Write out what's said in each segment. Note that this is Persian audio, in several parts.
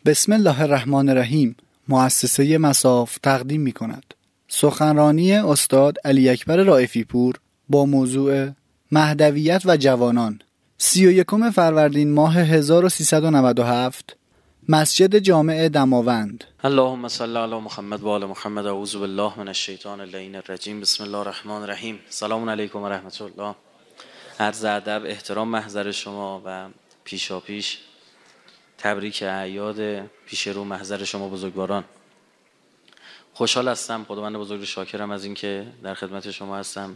بسم الله الرحمن الرحیم. مؤسسه مصاف تقدیم می کند سخنرانی استاد علی اکبر رائفی پور با موضوع مهدویت و جوانان، 31 فروردین ماه 1397، مسجد جامع دماوند. اللهم صل علی محمد و آل محمد. اعوذ بالله من الشیطان اللعین الرجیم. بسم الله الرحمن الرحیم. سلام علیکم و رحمت الله. عرض ادب، احترام محضر شما و پیشاپیش تبریک اعیاد پیش رو محضر شما بزرگواران. خوشحال هستم، خداوند بزرگ شاکرم از اینکه در خدمت شما هستم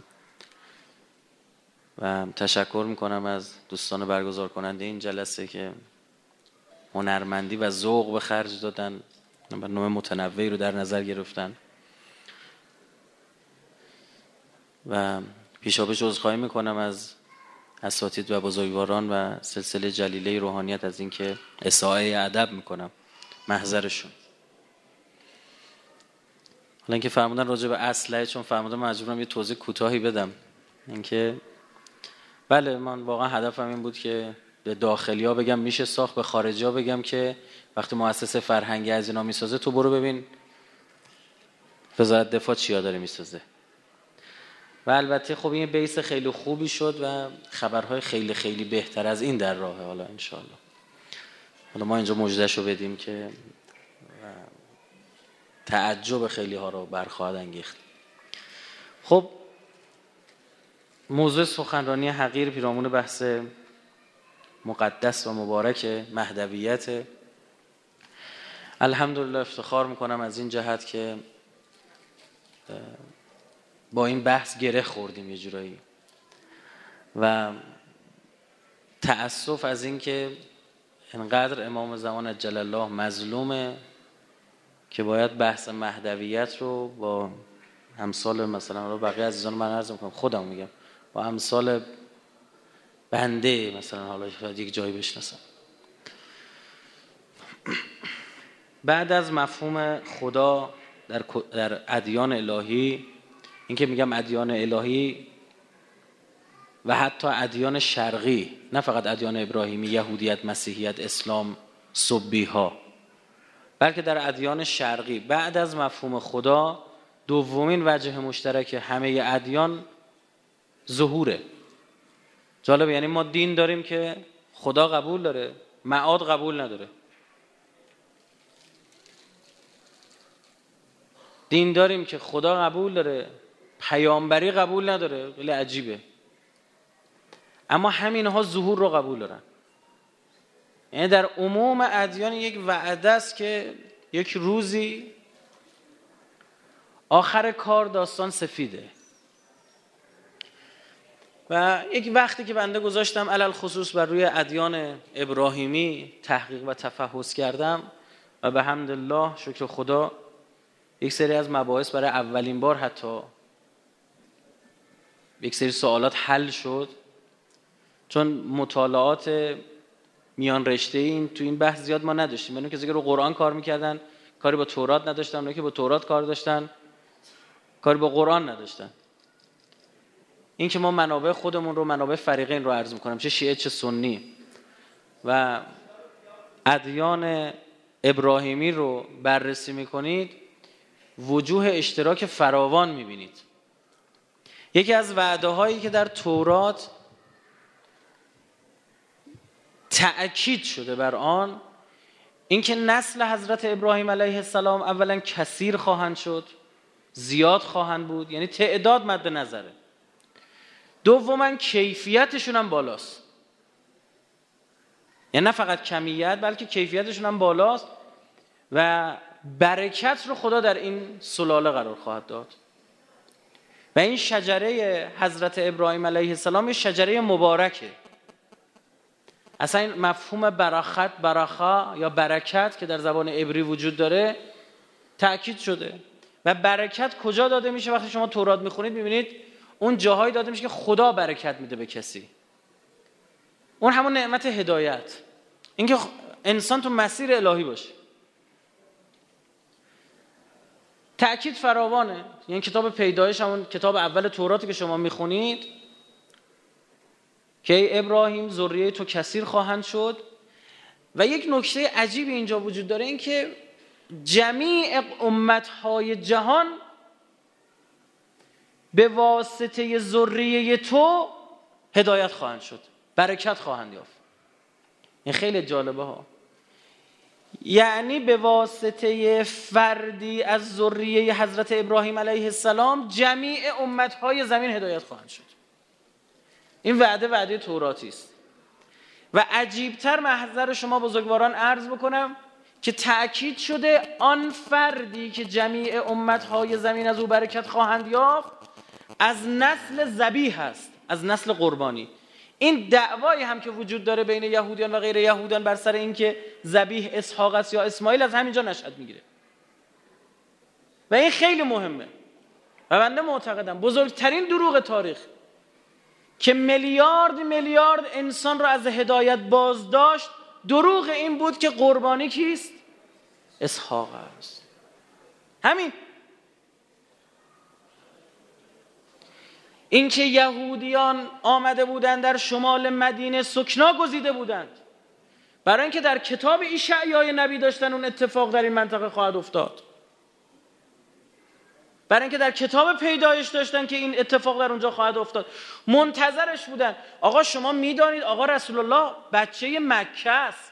و تشکر میکنم از دوستان برگزار کننده این جلسه که هنرمندی و ذوق به خرج دادن، برنامه متنوعی رو در نظر گرفتن و پیشاپیش عذرخواهی میکنم از اساتید و بزرگواران و سلسله جلیله روحانیت از اینکه اساءه ادب میکنم محضرشون. حالا اینکه فرمودن راجع به اسلحه، چون فرمودن مجبورم یه توضیح کوتاهی بدم. اینکه بله، من واقعا هدفم این بود که به داخلیا بگم میشه ساخت، به خارجیا بگم که وقتی مؤسسه فرهنگی از اینا میسازه تو برو ببین وزارت دفاع چیا داره میسازه. و البته خب این بیس خیلی خوبی شد و خبرهای خیلی خیلی بهتر از این در راهه. حالا انشالله حالا ما اینجا مژدهشو بدیم که تعجب خیلی ها رو برخواهد انگیخت. خب موضوع سخنرانی حقیر پیرامون بحث مقدس و مبارک مهدویت. الحمدلله افتخار میکنم از این جهت که با این بحث گره خوردیم یه جورایی و تأسف از این که انقدر امام زمان عجل الله مظلومه که باید بحث مهدویت رو با امثال مثلا بقیه عزیزان من عرض میکنم، خودم میگم با امثال بنده مثلا حالا یک جایی بشناسم. بعد از مفهوم خدا در ادیان الهی، این که میگم ادیان الهی و حتی ادیان شرقی، نه فقط ادیان ابراهیمی، یهودیت، مسیحیت، اسلام، سبیها، بلکه در ادیان شرقی بعد از مفهوم خدا دومین وجه مشترک همه ادیان ظهوره. جالبه، یعنی ما دین داریم که خدا قبول داره، معاد قبول نداره. دین داریم که خدا قبول داره، پیامبری قبول نداره. خیلی عجیبه. اما همینها ظهور رو قبول دارن. یعنی در عموم ادیان یک وعده است که یک روزی آخر کار داستان سفیده. و یک وقتی که بنده گذاشتم علل خصوص بر روی ادیان ابراهیمی تحقیق و تفحص کردم و به حمدالله شکر خدا یک سری از مباحث برای اولین بار حتی یک سری سوالات حل شد، چون مطالعات میان رشته این تو این بحث زیاد ما نداشتیم. یعنی کسی که رو قرآن کار میکردن کاری با تورات نداشتن، اونایی که با تورات کار داشتن کاری با قرآن نداشتن. این که ما منابع خودمون رو، منابع فریقین رو عرض میکنم، چه شیعه چه سنی، و ادیان ابراهیمی رو بررسی میکنید وجوه اشتراک فراوان میبینید. یکی از وعده هایی که در تورات تأکید شده بر آن، این که نسل حضرت ابراهیم علیه السلام اولا کثیر خواهند شد، زیاد خواهند بود، یعنی تعداد مد نظره. دوما کیفیتشون هم بالاست، یعنی نه فقط کمیت بلکه کیفیتشون هم بالاست و برکت رو خدا در این سلاله قرار خواهد داد. و این شجره حضرت ابراهیم علیه السلام یه شجره مبارکه. اصلا این مفهوم برکه یا برکت که در زبان عبری وجود داره تأکید شده. و برکت کجا داده میشه؟ وقتی شما تورات میخونید میبینید اون جاهایی داده میشه که خدا برکت میده به کسی. اون همون نعمت هدایت، اینکه انسان تو مسیر الهی باشه. تأکید فراوانه. یعنی کتاب پیدایش، همون کتاب اول توراتی که شما میخونید که ای ابراهیم ذریه تو کثیر خواهند شد، و یک نکته عجیبی اینجا وجود داره، این که جمیع امتهای جهان به واسطه ذریه تو هدایت خواهند شد، برکت خواهند یافت. این خیلی جالبه ها. یعنی به واسطه فردی از ذریه حضرت ابراهیم علیه السلام جمیع امتهای زمین هدایت خواهند شد. این وعده توراتی است. و عجیبتر محضر شما بزرگواران عرض بکنم که تأکید شده آن فردی که جمیع امتهای زمین از او برکت خواهند یافت از نسل ذبیح است، از نسل قربانی. این دعوایی هم که وجود داره بین یهودیان و غیر یهودیان بر سر این که ذبیح اسحاق است یا اسماعیل، از همینجا نشأت میگیره و این خیلی مهمه. و بنده معتقدم بزرگترین دروغ تاریخ که میلیارد انسان را از هدایت باز داشت، دروغ این بود که قربانی کیست؟ اسحاق است. همین. اینکه یهودیان آمده بودند در شمال مدینه سکنا گزیده بودند برای اینکه در کتاب اشعیا نبی داشتن اون اتفاق در این منطقه خواهد افتاد، برای اینکه در کتاب پیدایش داشتن که این اتفاق در اونجا خواهد افتاد، منتظرش بودن. آقا شما میدانید آقا رسول الله بچه مکه است،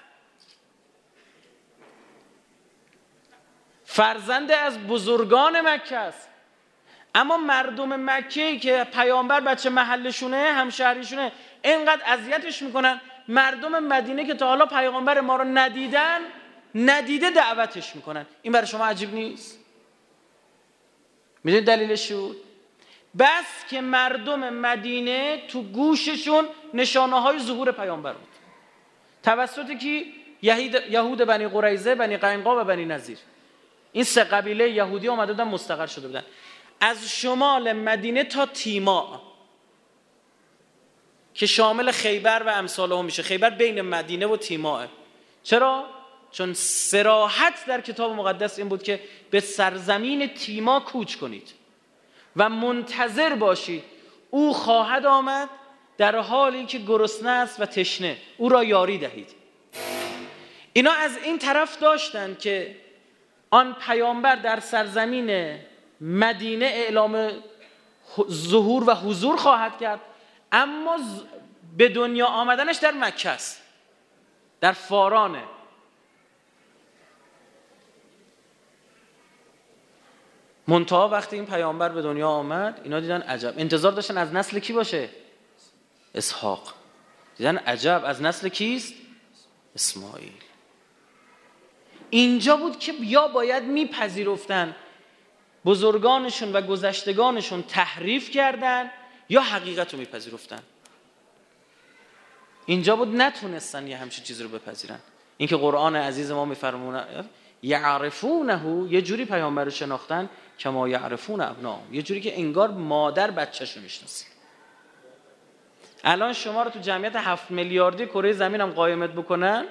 فرزند از بزرگان مکه است، اما مردم مکه‌ای که پیامبر بچه محلشونه، همشهریشونه، اینقدر اذیتش میکنن، مردم مدینه که تا حالا پیامبر ما رو ندیده دعوتش میکنن. این برای شما عجیب نیست؟ میدونید دلیلش شد؟ بس که مردم مدینه تو گوششون نشانه های ظهور پیامبر بود توسط کی؟ یهود بنی قریظه، بنی قینقاع و بنی نضیر. این سه قبیله یهودی اومده بودن مستقر شده بودن از شمال مدینه تا تیماء که شامل خیبر و امثالهم میشه. خیبر بین مدینه و تیماء. چرا؟ چون صراحت در کتاب مقدس این بود که به سرزمین تیما کوچ کنید و منتظر باشید، او خواهد آمد در حالی که گرسنه است و تشنه، او را یاری دهید. اینا از این طرف داشتن که آن پیامبر در سرزمین مدینه اعلام ظهور و حضور خواهد کرد، اما به دنیا آمدنش در مکه است، در فارانه. منتها وقتی این پیامبر به دنیا آمد اینا دیدن عجب، انتظار داشتن از نسل کی باشه؟ اسحاق. دیدن عجب از نسل کیست؟ اسماعیل. اینجا بود که یا باید میپذیرفتن بزرگانشون و گذشتگانشون تحریف کردن یا حقیقت رو میپذیرفتن. اینجا بود نتونستن یه همچین چیزی رو بپذیرن. این که قرآن عزیز ما میفرمونه یعرفونه، یه جوری پیامبر رو شناختن کما یعرفون ابناهم، یه جوری که انگار مادر بچه‌شو میشناسه. الان شما رو تو جمعیت 7 میلیاردی کره زمین هم قایمت بکنن،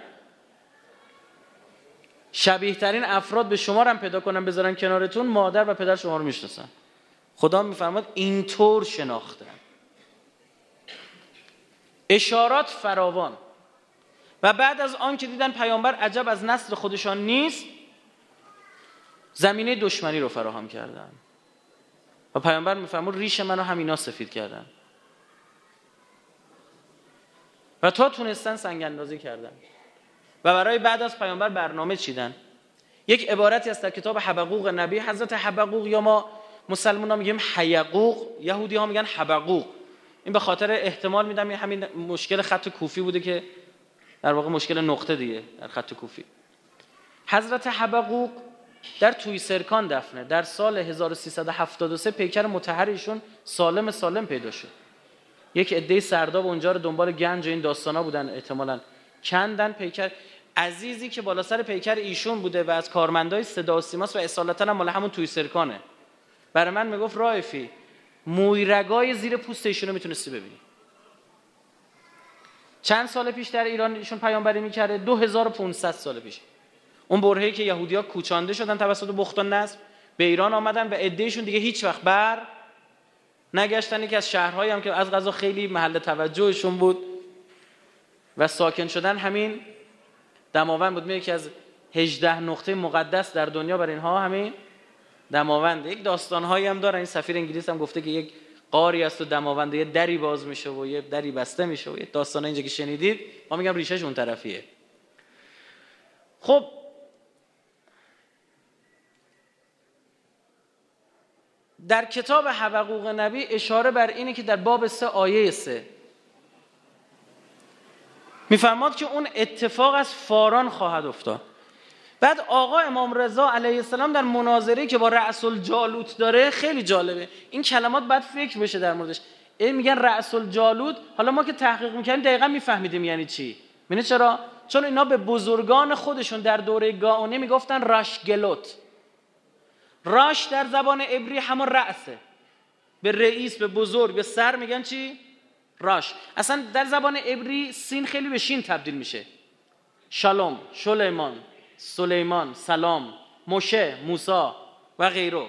شبیه ترین افراد به شما رو هم پیدا کنن بذارن کنارتون، مادر و پدر شما رو میشناسن. خدا میفرماد اینطور شناختن. اشارات فراوان. و بعد از آن که دیدن پیامبر عجب از نسل خودشان نیست، زمینه دشمنی رو فراهم کردن و پیامبر میفرمود ریش منو همینا سفید کردن و تا تونستن سنگ اندازی کردن و برای بعد از پیامبر برنامه چیدن. یک عبارتی است در کتاب حبقوق نبی، حضرت حبقوق، یا ما مسلمان ها میگیم حیقوق، یهودی ها میگن حبقوق. این به خاطر احتمال میدم همین مشکل خط کوفی بوده که در واقع مشکل نقطه دیگه در خط کوفی. حضرت حبقوق در تویسرکان دفنه. در سال 1373 پیکر مطهر ایشون سالم پیدا شد. یک عده سرداب اونجا رو دنبال گنج و این داستانا بودن، احتمالاً کندن پیکر. عزیزی که بالا سر پیکر ایشون بوده و از کارمندای صدا و سیماست و اصالتا هم مال همون تویسرکانه، برای من میگفت رائفی موی رگای زیر پوست ایشون رو میتونستی ببینی. چند سال پیش در ایران ایشون پیامبری میکرده، 2500 سال پیش. اون برهه‌ای که یهودی‌ها کوچانده شدن توسط بخت و نصب به ایران آمدن و عده‌شون دیگه هیچ وقت بر نگشتن. یکی از شهرهایی هم که از قضا خیلی محل توجهشون بود و ساکن شدن همین دماوند بود، یکی از 18 نقطه مقدس در دنیا برای اینها همین دماوند. یک داستان‌هایی هم داره، این سفیر انگلیس هم گفته که یک غاری است و دماوند یه دری باز میشه و یه دری بسته میشه و یه داستان اینجا که شنیدید، ما میگم ریشش اون طرفیه. خب در کتاب حبقوق نبی اشاره بر اینه که در باب 3 آیه 3 میفرماد که اون اتفاق از فاران خواهد افتاد. بعد آقا امام رضا علیه السلام در مناظری که با رأس الجالوت داره، خیلی جالبه این کلمات، باید فکر بشه در موردش. این میگن رأس الجالوت، حالا ما که تحقیق میکنیم دقیقا میفهمیدیم یعنی چی. میدونید چرا؟ چون اینا به بزرگان خودشون در دوره گاونه میگفتن راشگلوت. راش در زبان عبری همون رأسه، به رئیس، به بزرگ، به سر میگن چی؟ راش. اصلا در زبان عبری سین خیلی به شین تبدیل میشه. شالوم، سلیمان، سلام، موشه، موسی و غیره.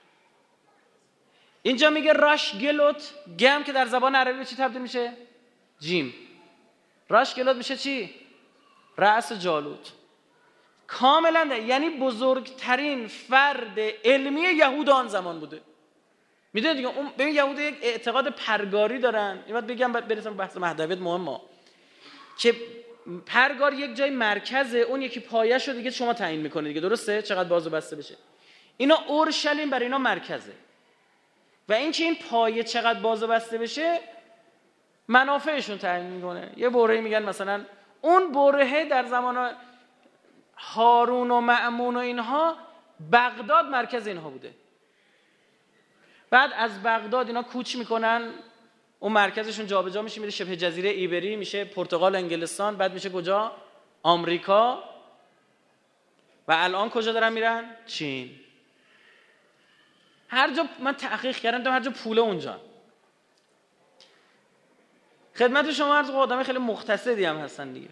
اینجا میگه راش گلوت، گم که در زبان عربی به چی تبدیل میشه؟ جیم. راش گلوت میشه چی؟ رأس جالوت. کاملا یعنی بزرگترین فرد علمی یهود آن زمان بوده. میدونید دیگه، اون ببین یهود یک اعتقاد پرگاری دارن. این بعد بگم بعد برسم بحث مهدویت مهمه، که پرگار یک جای مرکزه، اون یکی پایه‌شو دیگه شما تعیین میکنید دیگه، درسته؟ چقدر باز و بسته بشه. اینا اورشلیم برای اینا مرکزه و اینکه این پایه چقدر باز و بسته بشه منافعشون تعیین میکنه. یه برهه‌ای میگن مثلا اون برهه در زمان هارون و مأمون و اینها بغداد مرکز اینها بوده. بعد از بغداد اینا کوچ میکنن، اون مرکزشون جابجا میشه، میره شبه جزیره ایبری، میشه پرتغال، انگلستان، بعد میشه کجا؟ آمریکا. و الان کجا دارن میرن؟ چین. هر جا من تحقیق کردم، هر جا پوله اونجا. خدمت شما عرض، آدم خیلی مختصری هم هستن دیگه.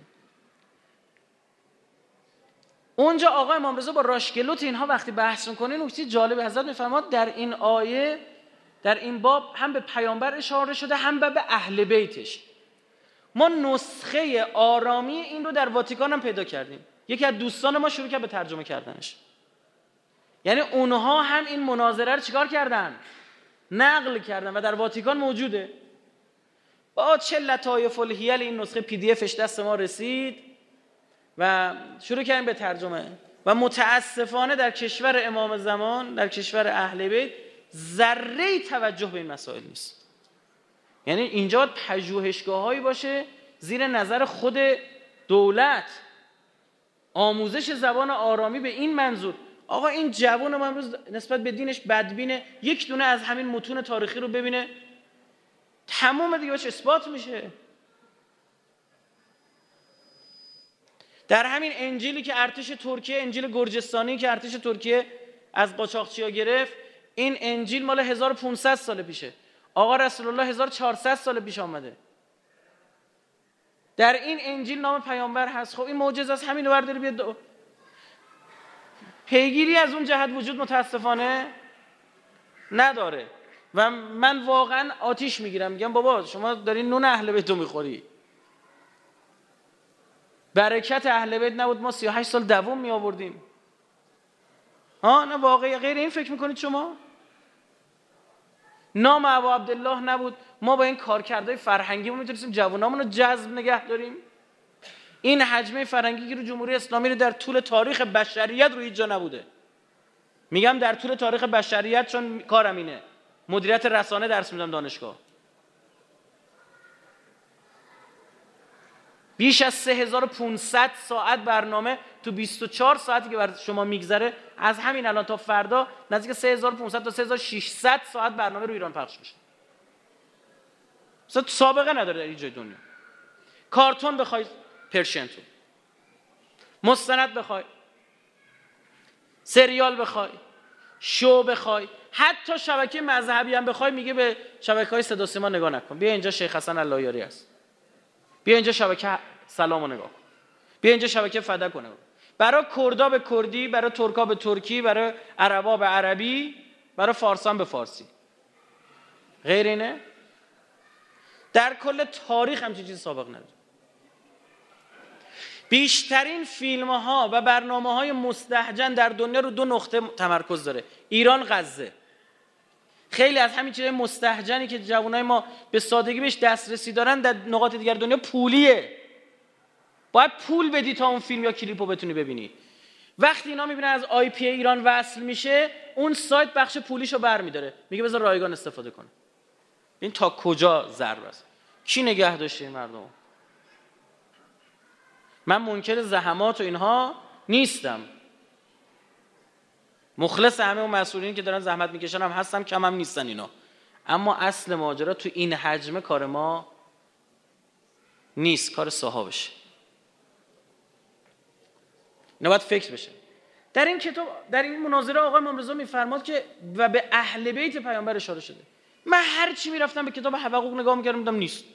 اونجا آقا امام رضا با راشگلوت اینها وقتی بحث میکنه، نکته جالب حضرت میفرماد در این آیه، در این باب هم به پیامبر اشاره شده هم به اهل بیتش. ما نسخه آرامی این رو در واتیکان هم پیدا کردیم. یکی از دوستان ما شروع کرد به ترجمه کردنش. یعنی اونها هم این مناظره رو چیکار کردن؟ نقل کردن و در واتیکان موجوده. با چه لطایف الحیل این نسخه پی دی افش دست ما رسید و شروع کردیم به ترجمه. و متاسفانه در کشور امام زمان، در کشور اهل بیت، ذره توجه به این مسائل نیست. یعنی اینجا پژوهشگاهایی باشه زیر نظر خود دولت، آموزش زبان آرامی به این منظور. آقا این جوان ما امروز نسبت به دینش بدبینه، یک دونه از همین متون تاریخی رو ببینه تمام دیگه باش اثبات میشه. در همین انجیلی که ارتش ترکیه، انجیل گرجستانی که ارتش ترکیه از قاچاقچی‌ها گرفت، این انجیل مال 1500 سال پیشه. آقا رسول الله 1400 سال پیش آمده. در این انجیل نام پیامبر هست. خب این معجزه است، همین رو برداری بیاد. پیگیری از اون جهت وجود متاسفانه نداره و من واقعا آتیش میگیرم، میگم بابا شما داری نون اهل بیت رو میخوری. برکت اهل بیت نبود ما 38 سال دوام می آوردیم؟ نه واقعی غیر این فکر میکنید شما؟ نام ابا عبدالله نبود ما با این کارکردهای فرهنگی ما میتونستیم جوانامون رو جذب نگه داریم؟ این حجمه فرهنگی که رو جمهوری اسلامی رو در طول تاریخ بشریت رو هیچ جا نبوده. میگم در طول تاریخ بشریت چون کارم اینه، مدیریت رسانه درس میدم دانشگاه. بیش از 3500 ساعت برنامه تو 24 ساعتی که بر شما میگذره، از همین الان تا فردا نزدیک 3500 تا 3600 ساعت برنامه رو ایران پخش میشه. سابقه نداره در این جای دنیا. کارتون بخوای پرشنتون، مستند بخوای، سریال بخوای، شو بخوای، حتی شبکه مذهبی هم بخوای، میگه به شبکه‌های صدا سیما نگاه نکن، بیا اینجا شیخ حسن اللهیاری هست، بیا اینجا شبکه سلامو نگاه کن، بیا اینجا شبکه فدک کن. برای کردا به کردی، برای ترکا به ترکی، برای عربا به عربی، برای فارسان به فارسی. غیر اینه؟ در کل تاریخ همچین چیزی سابق نداره. بیشترین فیلم ها و برنامه های مستهجن در دنیا رو 2 نقطه تمرکز داره: ایران، غزه. خیلی از همین چیزای مستهجنی که جوانای ما به سادگی بهش دسترسی دارن در نقاط دیگر دنیا پولیه. باید پول بدی تا اون فیلم یا کلیپو بتونی ببینی. وقتی اینا میبینن از آی پی ایران وصل میشه، اون سایت بخش پولیشو برمیداره، میگه بذار رایگان استفاده کنه. این تا کجا ضرر است؟ کی نگه داشته این مردم؟ من منکر زحمات و اینها نیستم، مخلص همه اون مسئولین که دارن زحمت میکشن هم هستم، کم هم نیستن اینا. اما اصل ماجرا تو این حجم کار ما نیست، کار صحابشه. اینا باید فکر بشه. در این کتاب، در این مناظره آقای امام رضا میفرماد که و به اهل بیت پیامبر اشاره شده. من هر چی میرفتم به کتاب حقوق نگاه میکردم دیدم نیست.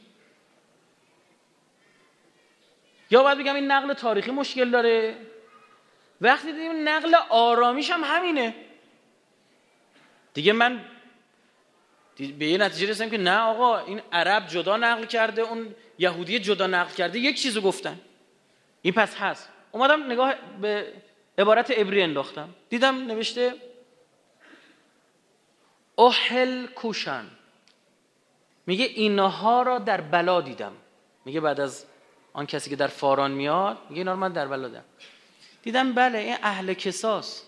یا باید بگم این نقل تاریخی مشکل داره، وقتی دیدیم نقل آرامیش هم همینه دیگه، من به یه نتیجه رسیدم که نه آقا، این عرب جدا نقل کرده، اون یهودی جدا نقل کرده، یک چیزو گفتن، این پس هست. اومدم نگاه به عبارت عبری انداختم، دیدم نوشته احل کوشن، میگه اینها را در بلا دیدم. میگه بعد از آن کسی که در فاران میاد، میگه اینا رو من در بلا دیدم. بله این اهل کساس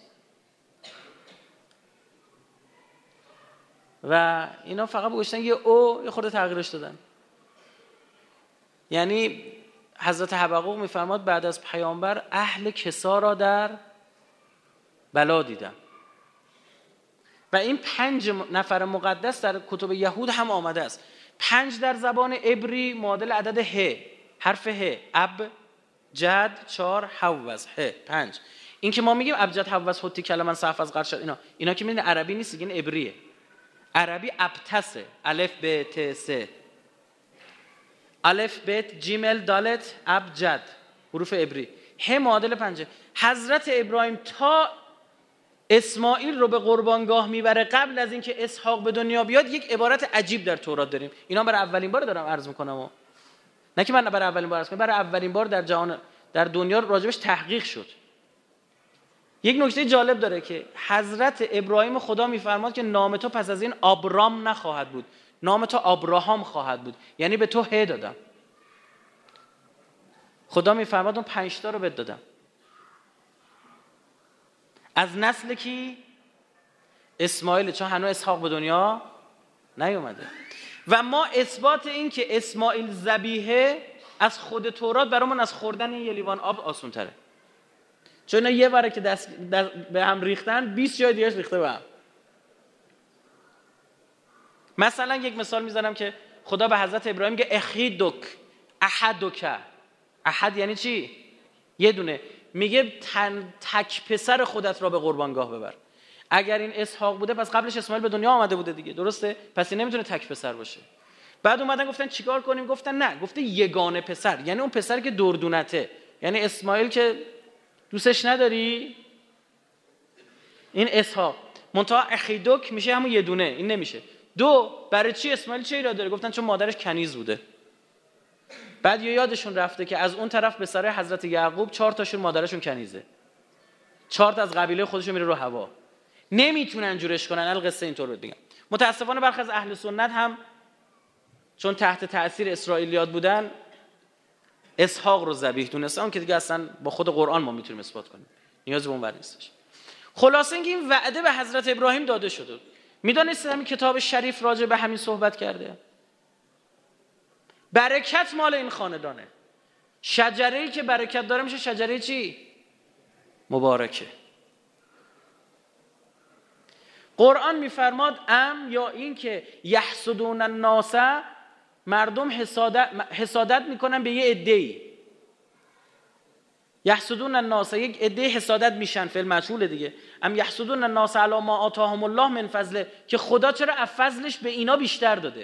و اینا فقط بگوشتن یه خورده تغییرش دادن. یعنی حضرت حبقوق میفرماد بعد از پیامبر اهل کسا را در بلا دیدم. و این 5 نفر مقدس در کتب یهود هم آمده است. 5 در زبان عبری معادل عدد ه، حرف ه، اب جد 4 حوز ه 5. این که ما میگیم ابجد حوز حتی کلمن صحف از قرشد، اینا که میدونی عربی نیست، این عبریه. عربی ابتسه، الف ب ت س، الف بیت جیمل دالت ابجد، حروف عبری. ه معادل 5. حضرت ابراهیم تا اسماعیل رو به قربانگاه میبره، قبل از اینکه اسحاق به دنیا بیاد، یک عبارت عجیب در تورات داریم. اینا برای اولین بار دارم عرض میکنم، نه که من برای اولین بار عرض کنم، برای اولین بار در جهان، در دنیا راجبش تحقیق شد. یک نکته جالب داره که حضرت ابراهیم خدا میفرماد که نام تو پس از این آبرام نخواهد بود، نام تو آبراهام خواهد بود، یعنی به تو ه دادم. خدا میفرماد اون 5 تا رو بهت دادم. از نسل کی؟ اسماعیل، چون هنوز اسحاق به دنیا نیومده. و ما اثبات این که اسماعیل ذبیحه از خود تورات برامون از خوردن یه لیوان آب آسان تره، چون اینا یه باره که دست به هم ریختن 20 جای دیگه ریخته به هم. مثلا یک مثال میزنم که خدا به حضرت ابراهیم میگه اخیدک احدک. احد یعنی چی؟ یه دونه. میگه تک پسر خودت را به قربانگاه ببر. اگر این اسحاق بوده پس قبلش اسماعیل به دنیا آمده بوده دیگه، درسته؟ پس این نمیتونه تک پسر باشه. بعد اومدن گفتن چیکار کنیم؟ گفتن نه، گفته یگانه پسر، یعنی اون پسر که دردونته. یعنی اسماعیل که دوستش نداری، این اسحاق. منتها اخیدک میشه همون یه دونه، این نمیشه. 2 برای چی اسماعیل چه ایراد داره؟ گفتن چون مادرش کنیز بوده. بعد یادشون رفته که از اون طرف به سر حضرت یعقوب 4 تاشون مادرشون کنیزه، 4 تا از قبیله خودشون میره رو هوا، نمیتونن جورش کنن. القصه اینطور رو بگم. متاسفانه برخی از اهل سنت هم چون تحت تأثیر اسرائیلیات بودن اسحاق رو ذبیح دونستن، که دیگه اصلا با خود قرآن ما میتونیم اثبات کنیم، نیاز به اون ور نیستش. خلاصه اینکه این وعده به حضرت ابراهیم داده شده. میدونید همین کتاب شریف راجع به همین صحبت کرده. برکت مال این خاندانه. شجره‌ای که برکت داره میشه شجره چی؟ مبارکه. قرآن میفرماد یا این که یحسدون الناس، مردم حسادت میکنن به یه عده‌ای. یحسدون الناس، یک عده حسادت میشن، فعل مجهول دیگه. یحسدون الناس علی ما آتاهم الله من فضله، که خدا چرا از فضلش به اینا بیشتر داده.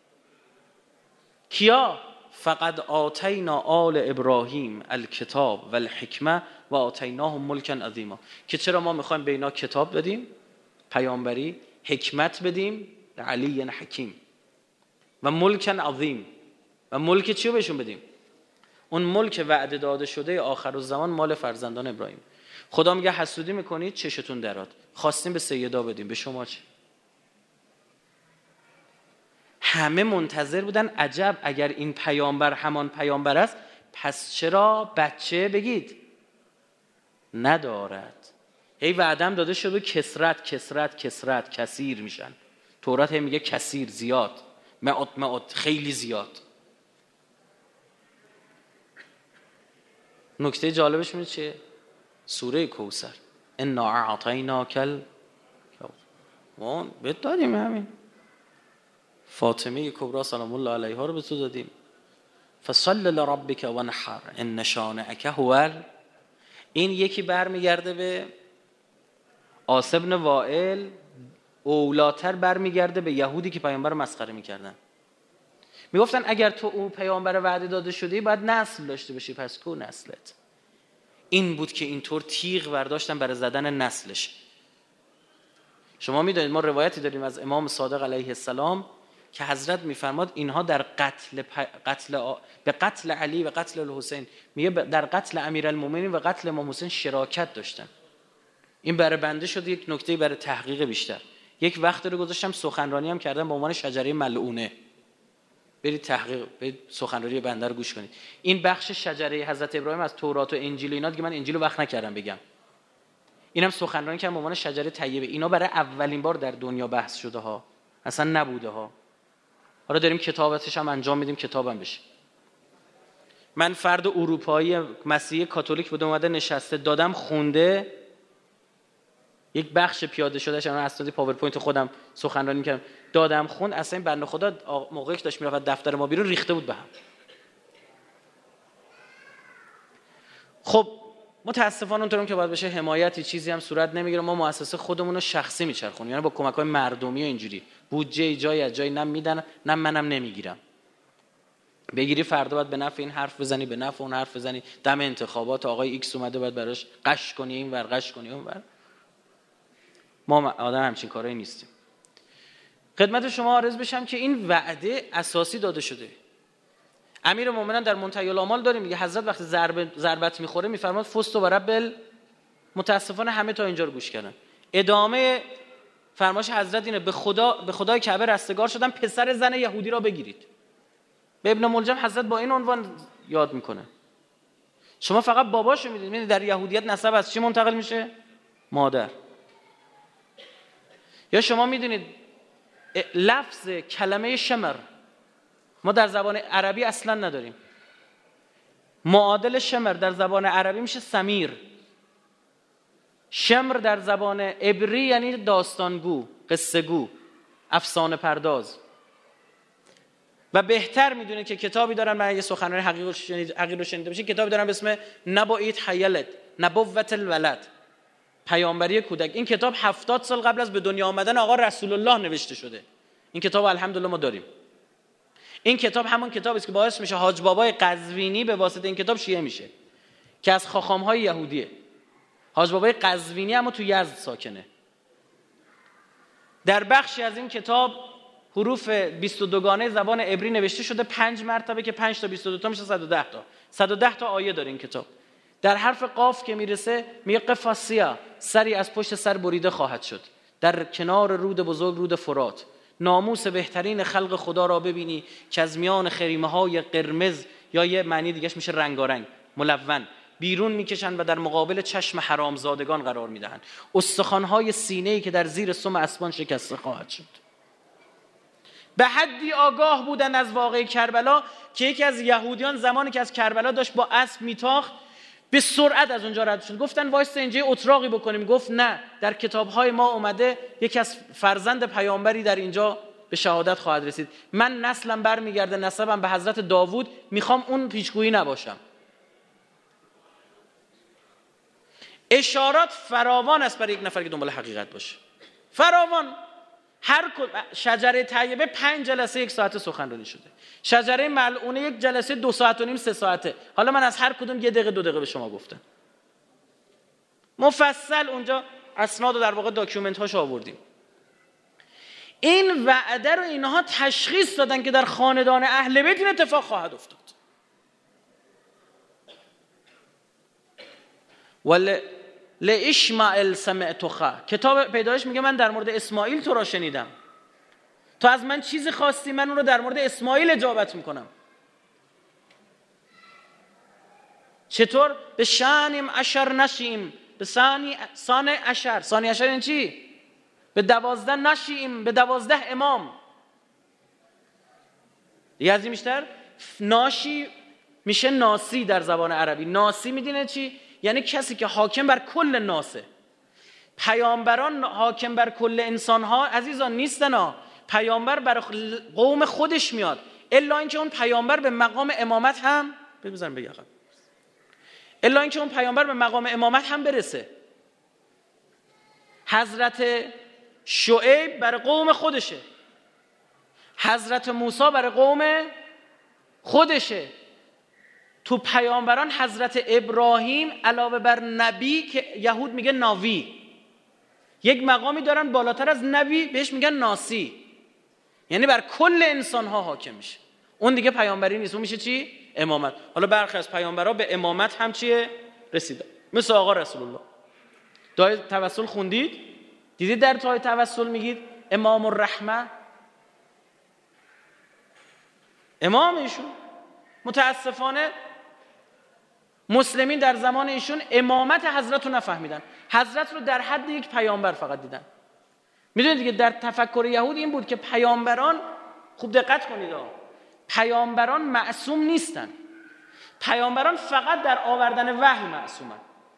کیا؟ فقد آتینا آل ابراهیم الکتاب و الحکمه و آتیناهم ملکا عظیما، که چرا ما میخوایم به اینا کتاب بدیم، پیامبری، حکمت بدیم، علی حکیم، و ملکا عظیم. و ملک چی رو بهشون بدیم؟ اون ملک وعده داده شده آخرالزمان مال فرزندان ابراهیم. خدا میگه حسودی میکنید چشتون درات، خواستیم به سیدا بدیم، به شما چه؟ همه منتظر بودن عجب اگر این پیامبر همان پیامبر است پس چرا بچه بگید ندارد. هی وعدم داده شده کسرت کسرت کسرت کثیر میشن. تورات هی میگه کثیر، زیاد، مئات خیلی زیاد. نکته جالبش میشه چیه؟ سوره کوثر انا اعطیناک الکوثر، ما بهت دادیم همین. فاطمه کبرا سلام الله علیها رو به تو دادیم. فصل لربک وانحر ان شانئک هو. این یکی برمیگرده به عاص بن وائل، اولاتر برمیگرده به یهودی که پیامبر رو مسخره میکردن. میگفتن اگر تو او پیامبر وعده داده شدی باید نسل داشته باشی، پس کو نسلت؟ این بود که اینطور تیغ برداشتن برای زدن نسلش. شما میدونید ما روایتی داریم از امام صادق علیه السلام که حضرت میفرماد اینها در به قتل علی و قتل الحسین، میگه در قتل امیرالمومنین و قتل امام حسین شراکت داشتن. این برای بنده شد یک نکته برای تحقیق بیشتر. یک وقت رو گذاشتم سخنرانی هم کردم به عنوان شجره ملعونه. برید تحقیق، برید سخنرانی بنده رو گوش کنید. این بخش شجره حضرت ابراهیم از تورات و انجیل اینا دیگه من انجیل رو وقت نکردم بگم. اینم سخنرانی کردم به عنوان شجره طیبه. اینا برای اولین بار در دنیا بحث شده ها، اصلا نبوده ها. حالا داریم کتابتش هم انجام میدیم، کتابم بشه. من فرد اروپایی مسیحی کاتولیک بودم، اومده نشسته دادم خونده، یک بخش پیاده شدهش اون اسناد پاورپوینت خودم سخنرانی می‌کردم دادم خوند. اصلا این بنده خدا موقعی که داشت میرفت دفتر ما بیرون ریخته بود به هم. خب متاسفانه اونطورم که باید بشه حمایتی چیزی هم صورت نمیگیره. ما مؤسسه خودمون رو شخصی میچرخونیم، یعنی با کمک‌های مردمی و اینجوری. بودجه جایی از جایی نم میدن، نه منم نمیگیرم. بگیری فردا باید به نفع این حرف بزنی، به نفع اون حرف بزنی. دم انتخابات آقای ایکس اومده باید براش قش کنی این ور قش کنی اون ور. ما آدم همچین کارایی نیستیم. خدمت شما عرض بشم که این وعده اساسی داده شده. امیرالمومنین در منتهی الامال داریم میگه حضرت وقتی ضربت میخوره میفرماد فست و رب. متاسفانه همه تا اینجا رو گوش کردن. ادامه فرمایش حضرت اینه به خدای کعبه رستگار شدن پسر زن یهودی را بگیرید. به ابن ملجم حضرت با این عنوان یاد میکنه. شما فقط باباشو میدونید در یهودیت نسب از چی منتقل میشه؟ مادر. یا شما میدونید لفظ کلمه شمر ما در زبان عربی اصلا نداریم. معادل شمر در زبان عربی میشه سمیر. شمر در زبان عبری یعنی داستانگو، قصه گو، افسانه پرداز. و بهتر میدونه که کتابی دارن، من یه سخنرانی حقیقی رو شنیده باشین، کتابی دارن به اسم نبوت حیلت، نبوت الولد، پیامبری کودک. این کتاب 70 سال قبل از به دنیا آمدن آقا رسول الله نوشته شده. این کتاب الحمدلله ما داریم. این کتاب همون کتابی است که باعث میشه حاج بابای قزوینی به واسطه این کتاب شیعه میشه، که از خاخام‌های یهودیه. حاج بابای قزوینی اما تو یزد ساکنه. در بخشی از این کتاب حروف 22 گانه زبان عبری نوشته شده 5 مرتبه که 5 تا 22 تا میشه 110 تا. 110 تا آیه داره این کتاب. در حرف قاف که میرسه میگه قفاسیا، سری از پشت سر بریده خواهد شد در کنار رود بزرگ، رود فرات. ناموس بهترین خلق خدا را ببینی که از میان خریمه های قرمز، یا یه معنی دیگهش میشه رنگارنگ، ملون، بیرون میکشند و در مقابل چشم حرامزادگان قرار میدهند. استخوان‌های سینه‌ای که در زیر سم اسبان شکسته خواهد شد. به حدی آگاه بودن از واقعه کربلا که یکی از یهودیان زمانی که از کربلا داشت با اسب میتاخت به سرعت از اونجا رد شد. گفتن وایستا اینجا اتراقی بکنیم. گفت نه، در کتاب‌های ما اومده یکی از فرزند پیامبری در اینجا به شهادت خواهد رسید. من نسلم برمیگرده، نسبم به حضرت داوود، میخوام اون پیچگویی نباشم. اشارات فراوان است برای یک نفر که دنبال حقیقت باشه. فراوان. هر شجره طیبه 5 جلسه 1 ساعته سخنرانی شده. شجره ملعونه 1 جلسه 2 ساعت و نیم 3 ساعته. حالا من از هر کدوم 1 دقیقه 2 دقیقه به شما گفتم. مفصل اونجا اسناد و در واقع داکیومنت هاش آوردیم. این وعده رو اینها تشخیص دادن که در خاندان اهل بیت این اتفاق خواهد افتاد. لاشماعیل سمعتک. کتاب پیدایش میگه من در مورد اسماعیل تو را شنیدم. تو از من چیزی خواستی، من اون رو در مورد اسماعیل اجابت میکنم. چطور؟ به شانیم عشر نشیم، به سان عشر. ثانی عشر این چی؟ به 12 نشیم، به 12 امام. دیگه از این بیشتر ناشی میشه ناسی در زبان عربی. ناسی میدونه چی؟ یعنی کسی که حاکم بر کل ناسه. پیامبران حاکم بر کل انسانها عزیزان نیستن ها. پیامبر بر قوم خودش میاد، الا اینکه اون پیامبر به مقام امامت هم الا اینکه اون پیامبر به مقام امامت هم برسه. حضرت شعیب بر قوم خودشه، حضرت موسی بر قوم خودشه. تو پیامبران حضرت ابراهیم علاوه بر نبی که یهود میگه ناوی، یک مقامی دارن بالاتر از نبی بهش میگن ناسی، یعنی بر کل انسان ها حاکم میشه. اون دیگه پیامبری نیست، اون میشه چی؟ امامت. حالا برخی از پیامبرها به امامت هم چیه؟ رسیدن، مثل آقا رسول الله. دعای توسل خوندید؟ دیدید در دعای توسل میگید امام الرحمه، امام ایشون. متاسفانه مسلمین در زمان ایشون امامت حضرت رو نفهمیدن، حضرت رو در حد یک پیامبر فقط دیدن. میدونید دیگه در تفکر یهود این بود که پیامبران، خوب دقت کنید ها، پیامبران معصوم نیستن. پیامبران فقط در آوردن وحی معصومن.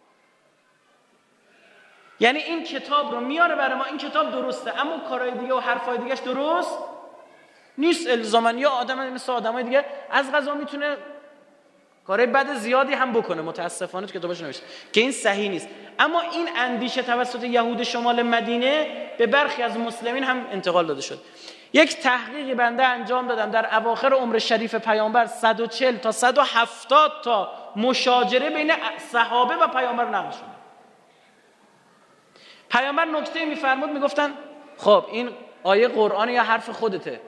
یعنی این کتاب رو میاره برای ما، این کتاب درسته، اما کارهای دیگه و حرفای دیگهش درست نیست الزاماً. یا آدم مثل آدمای دیگه از قضا میتونه کارهای بد زیادی هم بکنه، متاسفانه تو کتابش نوشته که این صحیح نیست. اما این اندیشه توسط یهود شمال مدینه به برخی از مسلمین هم انتقال داده شد. یک تحقیقی بنده انجام دادم در اواخر عمر شریف پیامبر، 140 تا 170 تا مشاجره بین صحابه و پیامبر نقل شده. پیامبر نکته میفرمود، میگفتن خب این آیه قرآن یا حرف خودته؟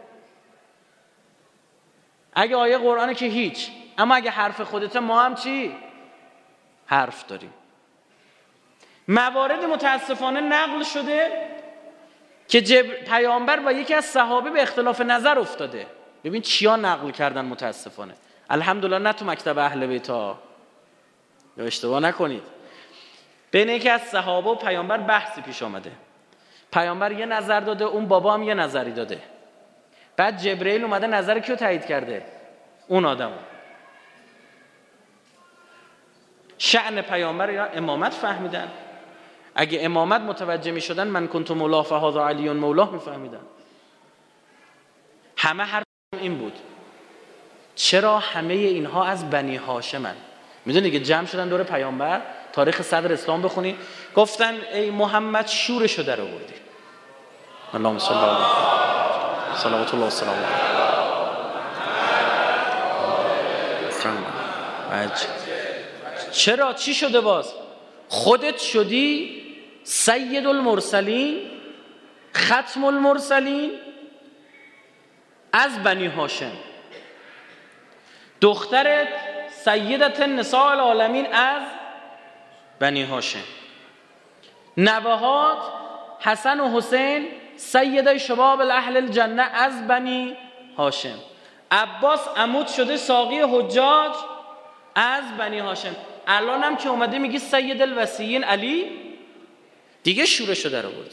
اگه آیه قرآنه که هیچ، اما اگه حرف خودته ما هم چی؟ حرف داریم. موارد متاسفانه نقل شده که پیامبر با یکی از صحابه به اختلاف نظر افتاده. ببین چیا نقل کردن متاسفانه. الحمدلله نه تو مکتب اهل بیت ها، یا اشتباه نکنید. بین یکی از صحابه و پیامبر بحثی پیش آمده. پیامبر یه نظر داده، اون بابا هم یه نظری داده. بعد جبرئیل اومده نظر کیو تایید کرده؟ اون آدمو. شأن پیامبر یا امامت فهمیدن. اگه امامت متوجه می شدن من کنت مولا فهذا علی مولاه می فهمیدن. همه حرف این بود. چرا همه اینها از بنی هاشمن؟ میدونی که جمع شدن دور پیامبر، تاریخ صدر اسلام بخونی، گفتن ای محمد شورشو در آوردی. اللهم صل علی صلوات الله و سلام علیه. چرا؟ چی شده باز؟ خودت شدی سید المرسلین، ختم المرسلین از بنی هاشم، دخترت سیدت نساء العالمین از بنی هاشم، نوهات حسن و حسین سیدای شباب اهل الجنه از بنی هاشم، عباس عمود شده ساقی حجاج از بنی هاشم. الان هم که اومده میگی سید الوصیین علی، دیگه شورشو در آوردی.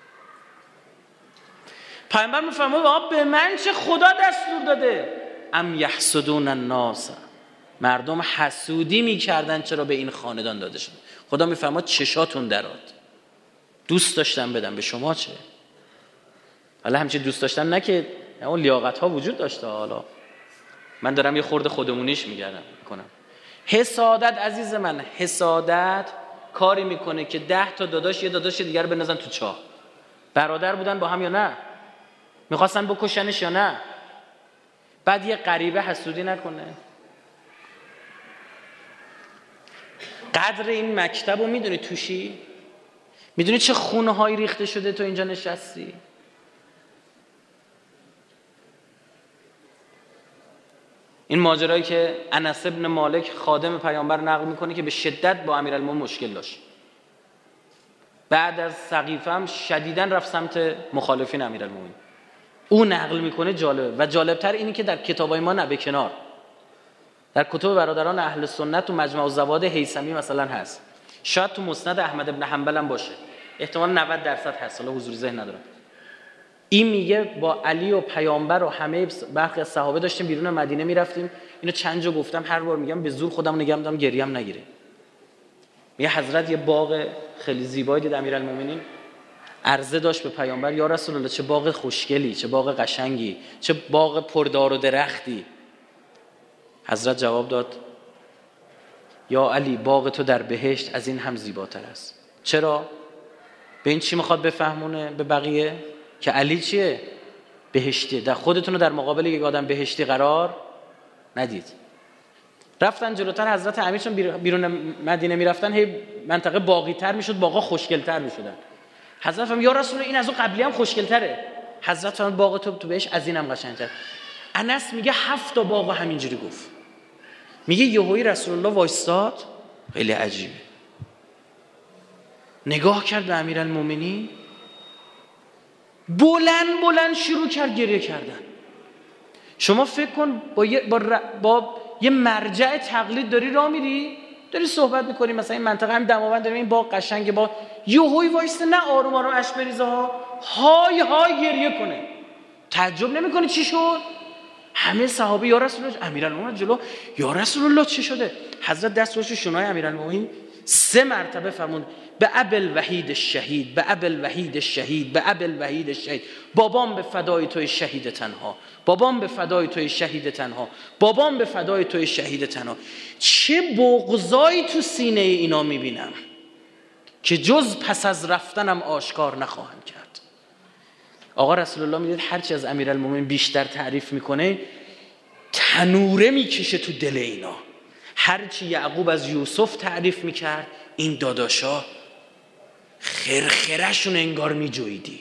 پیامبر میفرمود به من چه خدا دستور داده؟ ام یحسدون الناس، مردم حسودی میکردن چرا به این خاندان داده شد. خدا میفرماد چشاتون دراد، دوست داشتن بدم، به شما چه؟ حالا همچین دوست داشتن نه که اون لیاقت ها وجود داشته، حالا من دارم یه خورده خودمونیش میکنم. حسادت عزیز من، حسادت کاری میکنه که 10 تا داداش یه داداش دیگر رو بندازن تو چاه. برادر بودن با هم یا نه؟ میخواستن بکشنش یا نه؟ بعد یه غریبه حسودی نکنه. قدر این مکتب رو میدونی توشی؟ میدونی چه خونه هایی ریخته شده تو اینجا نشستی؟ این ماجرایی که انس ابن مالک خادم پیامبر نقل میکنه که به شدت با امیرالمومنین مشکل داشت، بعد از سقیفه هم شدیداً رفت سمت مخالفین امیرالمومنین. او نقل میکنه جالبه و جالبتر اینی که در کتابای ما نه به کنار، در کتب برادران اهل سنت تو مجمع الزوائد هیثمی مثلا هست، شاید تو مسند احمد ابن حنبل هم باشه، احتمال 90% هست، حالا حضور ذهن ندارم. این میگه با علی و پیامبر و همه برخی از صحابه داشتیم بیرون مدینه میرفتیم، اینو چند جا گفتم، هر بار میگم به زور خودم نگم دارم گریم نگیره. میگه حضرت یه باغ خیلی زیبایی دید امیرالمومنین، عرضه داشت به پیامبر یا رسول الله چه باغ خوشگلی، چه باغ قشنگی، چه باغ پردار و درختی. حضرت جواب داد یا علی باغ تو در بهشت از این هم زیباتر است. چرا؟ به این چی میخواد بفهمونه به بقیه؟ که علی چیه؟ بهشتی. در خودتون رو در مقابل یک آدم بهشتی قرار ندید. رفتن جلوتر، حضرت امیر چون بیرون مدینه میرفتن هی منطقه باغی تر میشد، باغا خوشگل تر میشدن. حضرت فرمود یا رسول الله این از اون قبلی هم خوشگل تره. حضرت فرمود باغ تو بهش از اینم قشنگتر. انس میگه 7 تا باغ همینجوری گفت. میگه یهویی رسول الله وایستاد، خیلی عجیبه، نگاه کرد به امیرالمومنین، بلند شروع کرد گریه کردن. شما فکر کن با یه مرجع تقلید داری راه میری، داری صحبت میکنی، مثلا این منطقه هم دماوند داریم، این باغ قشنگه، با یهویی وایسته نه آروم اشک بریزه های گریه کنه. تعجب نمیکنی چی شد؟ همه صحابه یا رسول الله، امیرالمومنین جلو، یا رسول الله چی شده؟ حضرت دست روش شونای امیرالمومنین 3 مرتبه فرمود به ابوالوحید الشهید، به ابوالوحید الشهید، به ابوالوحید الشهید، بابام به فدای توی شهید تنها، بابام به فدای توی شهید تنها، بابام به فدای توی شهید تنها. چه بغضایی تو سینه اینا میبینم که جز پس از رفتنم آشکار نخواهم کرد. آقا رسول الله میدید هرچی از امیرالمومنین بیشتر تعریف میکنه تنوره میکشه تو دل اینا. هرچی یعقوب از یوسف تعریف میکرد این داداشا خرخرشون انگار میجویدی.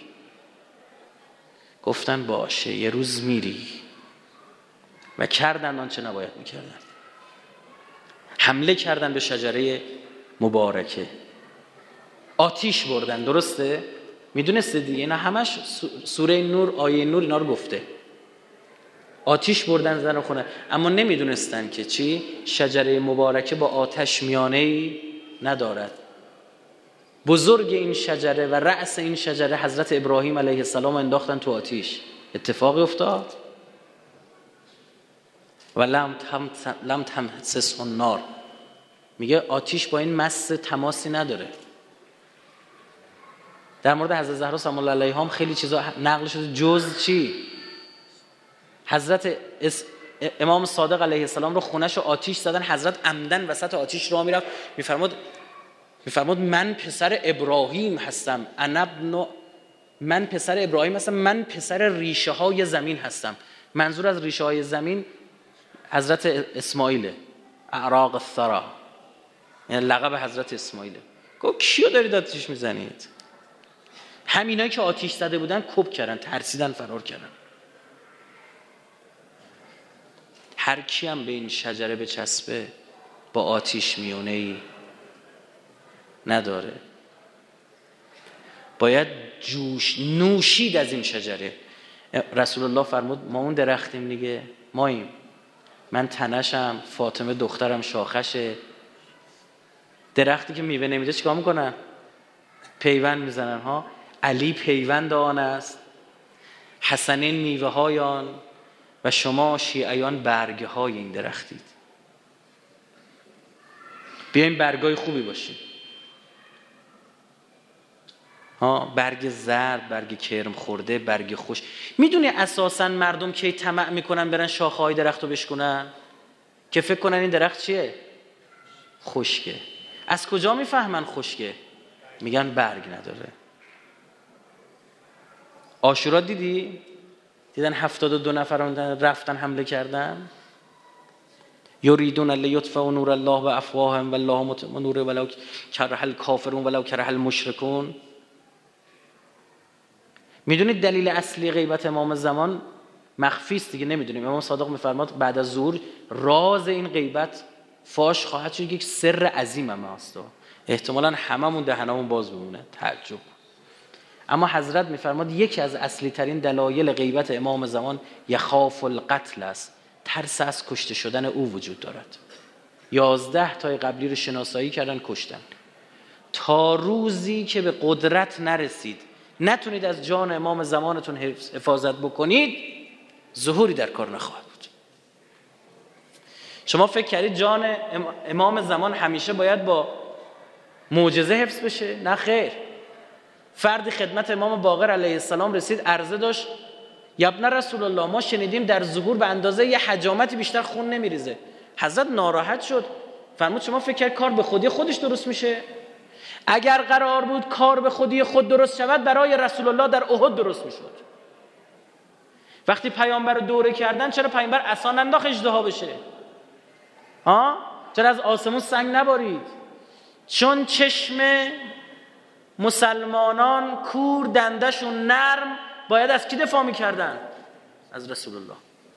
گفتن باشه یه روز میری، و کردن آنچه نباید میکردن. حمله کردن به شجره مبارکه، آتیش بردن. درسته؟ میدونسته دیگه اینا همش سوره نور آیه نور اینا رو گفته. آتیش بردن زن خونه، اما نمیدونستن که چی؟ شجره مبارکه با آتش میانه‌ای ندارد. بزرگ این شجره و رأس این شجره حضرت ابراهیم علیه السلام انداختن تو آتیش. اتفاقی افتاد و لم تمسسه النار. میگه آتیش با این مس تماسی نداره. در مورد حضرت زهرا سلام الله علیها هم خیلی چیزا نقل شده، جز چی؟ حضرت امام صادق علیه السلام رو خونه‌شو آتیش زدن، حضرت عمدن وسط آتیش راه میرفت، میفرمود من پسر ابراهیم هستم، من پسر ابراهیم هستم، من پسر ریشه های زمین هستم. منظور از ریشه های زمین حضرت اسماعیله، اعراق الثرى، یعنی لقب حضرت اسماعیله. گفت کیو دارید آتیش میزنید؟ همینایی که آتیش زده بودن کپ کردن، ترسیدن، فرار کردن. هر کی هم به این شجره بچسبه با آتیش میونه‌ای نداره. باید جوش نوشید از این شجره. رسول الله فرمود ما اون درختیم دیگه، ماییم. من تنشم، فاطمه دخترم شاخشه. درختی که میوه نمیده چیکار میکنن؟ پیوند میزنن ها. علی پیوند آن است، حسنین میوه های آن، و شما شیعیان برگه های این درختید. بیاین برگای خوبی باشیم ها، برگ زرد، برگ کرم خورده، برگ خوش. میدونی اساساً مردم کی طمع میکنن برن شاخه های درخت رو بشکنن؟ که فکر کنن این درخت چیه؟ خشکه. از کجا میفهمن خشکه؟ میگن برگ نداره. عاشورا دیدن 72 نفر رفتن حمله کردن. یریدون لیطفئوا نور الله بافواههم والله متم نوره ولو کره الکافرون ولو کره المشرکون. میدونید دلیل اصلی غیبت امام زمان مخفی است دیگه، نمیدونیم. امام صادق میفرماد بعد از ظهور راز این غیبت فاش خواهد شد، یک سر عظیم هم هست، احتمالاً هممون دهنمون باز بمونه. تعجب. اما حضرت میفرماد یکی از اصلی ترین دلایل غیبت امام زمان یخاف القتل است، ترس از کشته شدن او وجود دارد. 11 تای قبلی رو شناسایی کردن، کشتن. تا روزی که به قدرت نرسید، نتونید از جان امام زمانتون حفاظت بکنید، ظهوری در کار نخواهد بود. شما فکر کردید جان امام زمان همیشه باید با معجزه حفظ بشه؟ نه خیر. فردی خدمت امام باقر علیه السلام رسید، عرضه داشت یا ابن رسول الله، ما شنیدیم در ظهور به اندازه یه حجامتی بیشتر خون نمیریزه. حضرت ناراحت شد، فرمود شما فکر کرد کار به خودی خودش درست میشه؟ اگر قرار بود کار به خودی خود درست شود، برای رسول الله در احد درست میشد. وقتی پیامبر رو دوره کردن، چرا پیامبر عصا ننداخت اژدها بشه؟ چرا از آسمون سنگ نبارید؟ چون چشم مسلمانان کور، دندشون نرم، باید از کی دفاع میکردن؟ از رسول الله.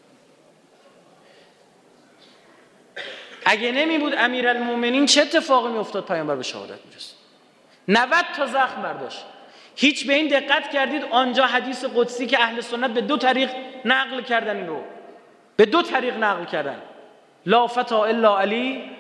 اگه نمی بود امیرالمومنین چه اتفاقی میافتاد؟ پیامبر به شهادت میرسید. 90 تا زخم برداشت. هیچ به این دقت کردید آنجا حدیث قدسی که اهل سنت به 2 طریق نقل کردن، این رو به 2 طریق نقل کردن. لا فتا الا علی،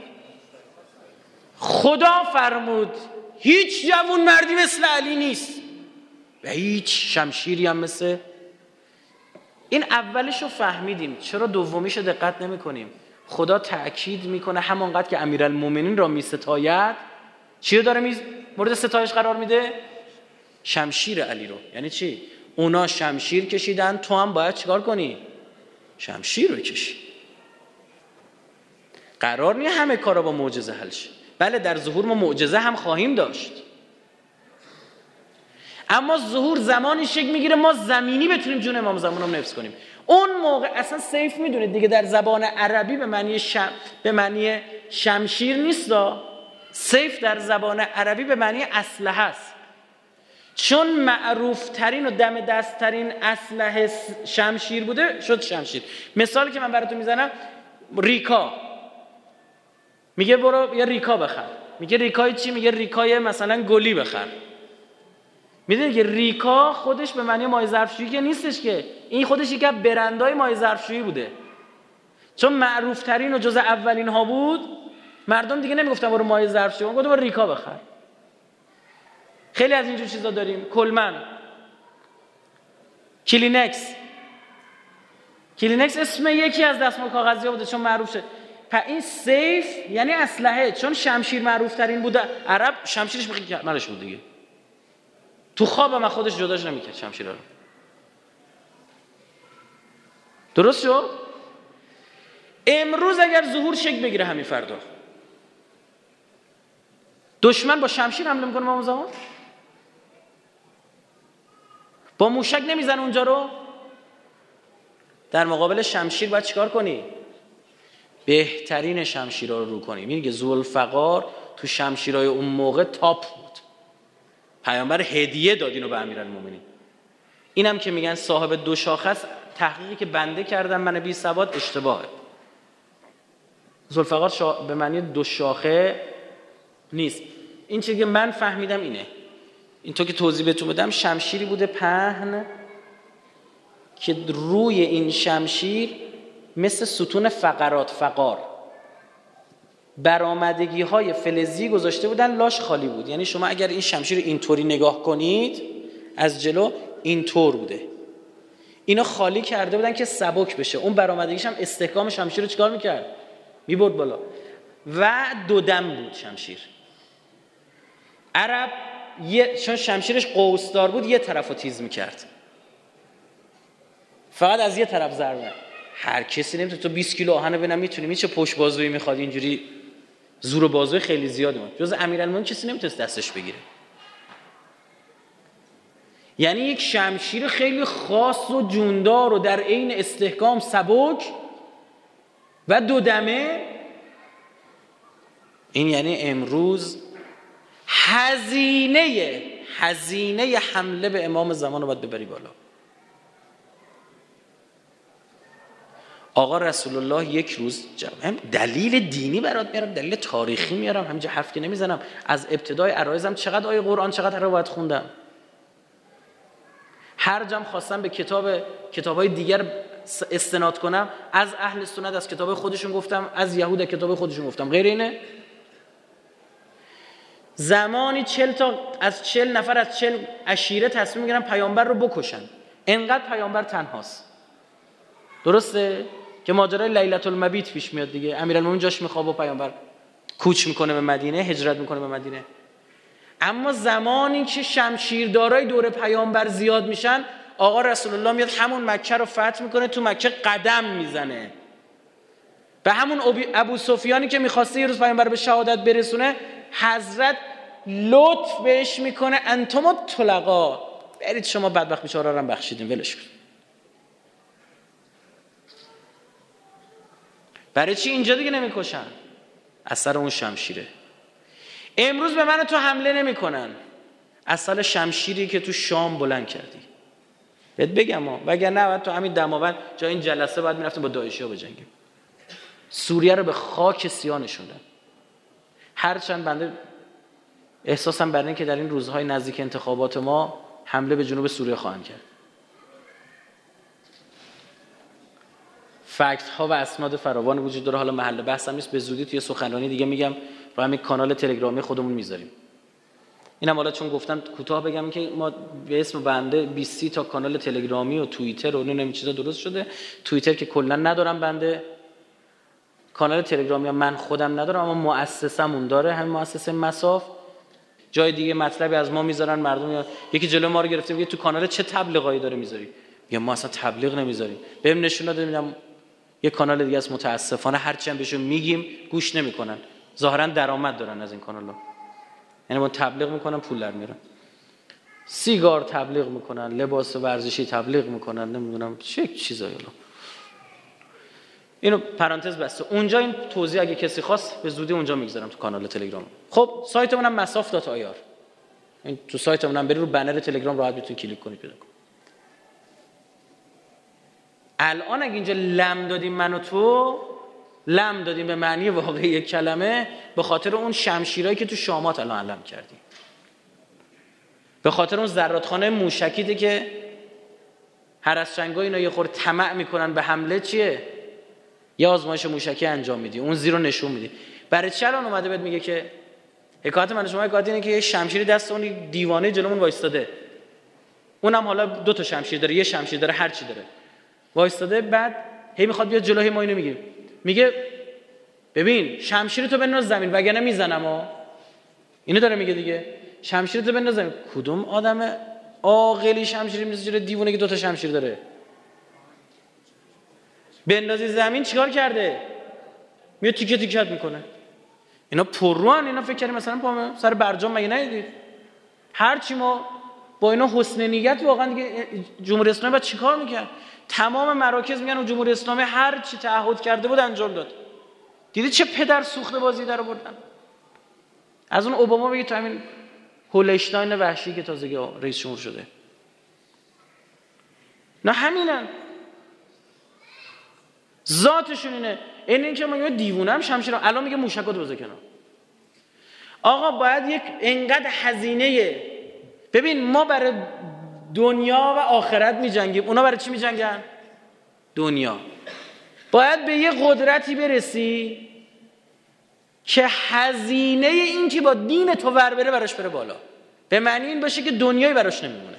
خدا فرمود هیچ جوان مردی مثل علی نیست و هیچ شمشیری هم مثل این. اولشو فهمیدیم، چرا دومیشو دقت نمی کنیم؟ خدا تأکید میکنه همانقدر که امیرالمومنین را میستاید، چی رو داره مورد ستایش قرار میده؟ شمشیر علی رو. یعنی چی؟ اونا شمشیر کشیدن، تو هم باید چیکار کنی؟ شمشیر رو کشی. قرار نیه همه کارا با معجزه حل شه. بله در ظهور ما معجزه هم خواهیم داشت، اما ظهور زمانی شکل میگیره ما زمینی بتونیم جون امام زمان رو حفظ کنیم. اون موقع اصلا سیف میدونید دیگه، در زبان عربی به معنی شمشیر نیست. سیف در زبان عربی به معنی اسلحه است، چون معروف ترین و دم دست ترین اسلحه شمشیر بوده شد شمشیر. مثالی که من براتون میزنم، ریکا میگه برو یه ریکا بخر، میگه ریکای چی؟ میگه ریکای مثلا گلی بخر. میدونی که ریکا خودش به معنی مایع ظرفشویی که نیستش، که این خودش یکی از برندهای مایع ظرفشویی بوده، چون معروف ترین و جز اولین ها بود. مردم دیگه نمیگفتن برو مایع ظرفشویی، گفتن برو ریکا بخر. خیلی از اینجور چیزا داریم. کلمن، کلینکس اسم یکی از دستمال کاغذی‌ها بوده چون معروف شد. این سیف یعنی اسلحه، چون شمشیر معروف ترین بوده. عرب شمشیرش بخی کمرش بود دیگه، تو خواب من خودش جداش نمیکرد شمشیر رو. درست شد؟ امروز اگر ظهور شکل بگیره همین فردا، دشمن با شمشیر حمله میکنه ما زمان، با موشک نمیزنه اونجا رو. در مقابل شمشیر باید چیکار کنی؟ بهترین شمشیرها رو رو کنی. میگه ذوالفقار تو شمشیرهای اون موقع تاپ بود، پیامبر هدیه داد اینو به امیرالمومنین. اینم که میگن صاحب 2 شاخه است، تحقیقی که بنده کردم من بی سواد اشتباهه. ذوالفقار به معنی 2 شاخه نیست. این چیزی که من فهمیدم اینه، این تو که توضیح بهتون بدم، شمشیری بوده پهن که روی این شمشیر مثل ستون فقار برآمدگی های فلزی گذاشته بودن، لاش خالی بود. یعنی شما اگر این شمشیر اینطوری نگاه کنید از جلو اینطور بوده، اینا خالی کرده بودن که سبک بشه. اون برآمدگیش هم استحکام شمشیر رو چیکار میکرد؟ میبرد بالا. و 2 دم بود شمشیر. عرب چون شمشیرش قوسدار بود یه طرفو تیز میکرد، فقط از یه طرف ضربه. هر کسی نمیتونه، تو 20 کیلو آهن ببینم میتونی، چه پشت بازویی میخواد اینجوری زور و بازوی خیلی زیادی بود، جز امیرالمومنین کسی نمیتونه دستش بگیره. یعنی یک شمشیر خیلی خاص و جوندار و در عین استحکام سبک و 2 دمه. این یعنی امروز هزینه حمله به امام زمان رو باید ببری بالا. آقا رسول الله یک روز هم دلیل دینی برات میارم، دلیل تاریخی میارم، همینجا حرفی نمیزنم. از ابتدای عرایزم چقدر آیه قرآن، چقدر روایت خوندم. هر جام خواستم به کتاب‌های دیگر استناد کنم، از اهل سنت از کتاب خودشون گفتم، از یهود از کتاب خودشون گفتم. غیر اینه؟ زمانی 40 نفر از 40 عشیره تصمیم میگیرن پیامبر رو بکشن، انقدر پیامبر تنهاست. درسته که ماجرای لیلة المبیت پیش میاد دیگه، امیرالمومنین جاش میخوابه و پیامبر کوچ میکنه به مدینه، هجرت میکنه به مدینه. اما زمانی که شمشیردارای دور پیامبر زیاد میشن، آقا رسول الله میاد همون مکه رو فتح میکنه، تو مکه قدم میزنه. به همون ابو سفیانی که میخواسته یه روز پیامبر به شهادت برسونه، حضرت لطف بهش میکنه انتم الطلقا، برید شما بدبخت بیچاره‌ها رو هم بخشیدین، ولش کن. برای چی اینجا دیگه نمیکشن؟ اثر اون شمشیره. امروز به من تو حمله نمیکنن، اصل شمشیری که تو شام بلند کردی. بهت بگم وگرنه بعد تو همین دماوند جا این جلسه بعد میرفتیم با داعشی‌ها بجنگیم. سوریه رو به خاک سیاه نشوندن. هرچند بنده احساسم بر این که در این روزهای نزدیک انتخابات ما حمله به جنوب سوریه خواهند کرد. فکت ها و اسناد فراوان وجود داره، حالا محل بحثم نیست، به زودی توی سخنرانی دیگه میگم، رو همین کانال تلگرامی خودمون میذاریم. اینم حالا چون گفتم کوتاه بگم که ما به اسم بنده 20 تا کانال تلگرامی و توییتر و این چیزا درست شده. توییتر که کلا ندارم بنده، کانال تلگرامی هم من خودم ندارم، اما مؤسسمون داره، همین مؤسسه مساف. جای دیگه مطلبی از ما میذارن، مردم یکی جلو ما رو گرفته میگه تو کانال چه تبلیغایی داره میذاری؟ یا ما اصلا تبلیغ نمیذاریم. بهم نشون داده، میگم یه کانال دیگه است، متاسفانه هرچی هم بهشون میگیم گوش نمیکنن. ظاهرا درآمد دارن از این کانالا، یعنی با تبلیغ میکنن پول در میارن. سیگار تبلیغ میکنن، لباس ورزشی تبلیغ میکنن، نمیدونم چه چیزایی. اینو پرانتز بسته. اونجا این توضیح اگه کسی خواست به زودی اونجا میگذارم تو کانال تلگرام. خب سایتمون هم masaf.ir، این تو سایتمون هم بری رو بنر تلگرام راحت میتونید کلیک کنید پیدا کنید. الان اگه اینجا لم دادیم، من و تو لم دادیم به معنی واقعی یک کلمه، به خاطر اون شمشیرایی که تو شامات الان علم کردیم، به خاطر اون زرادخانه موشکیده که هرسچنگا اینا یه خورده طمع میکنن به حمله، چیه؟ یه آزمایش موشکی انجام میدی، اون زیرو نشون میدی. برای چه الان اومده بهت میگه که حکایت من شما حکایت اینه که یه شمشیری دست اون دیوانه جلومون وایستاده، اونم حالا 2 تا شمشیر داره، یه شمشیر داره، هر چی داره وایستاده، بعد هی میخواد بیاد جلوی ما اینو میگه، میگه ببین شمشیرتو بنداز زمین وگرنه میزنم. اینو داره میگه دیگه، شمشیرتو بنداز زمین. کدوم آدم عاقلی شمشیری میندازه جلوی دیوونه که 2 تا شمشیر داره؟ بندازی زمین چیکار کرده؟ میاد تیکه تیکت میکنه. اینا پرروان، اینا فکر کنید مثلا سر برجام مگه ندیدید؟ هر چی ما با اینا حسن نیت، واقعا دیگه جمهوری اسلامی بعد چیکار میکرد؟ تمام مراکز میگن جمهوری اسلامی هر چی تعهد کرده بود انجام داد. دیدی چه پدر سوخته بازی در آوردن؟ از اون اوباما بگید تو همین هولشتاین وحشی که تازگی رئیس جمهور شده، نه همینن ذاتشون اینه. این که من دیوونم شمشیر الان میگه موشکات بزن کنار. آقا باید یک انقدر هزینه، ببین ما برای دنیا و آخرت میجنگیم، اونا برای چی میجنگن؟ دنیا. باید به یه قدرتی برسی که هزینه این که با دین تو ور بره براش بره بالا، به معنی این باشه که دنیایی براش نمیمونه.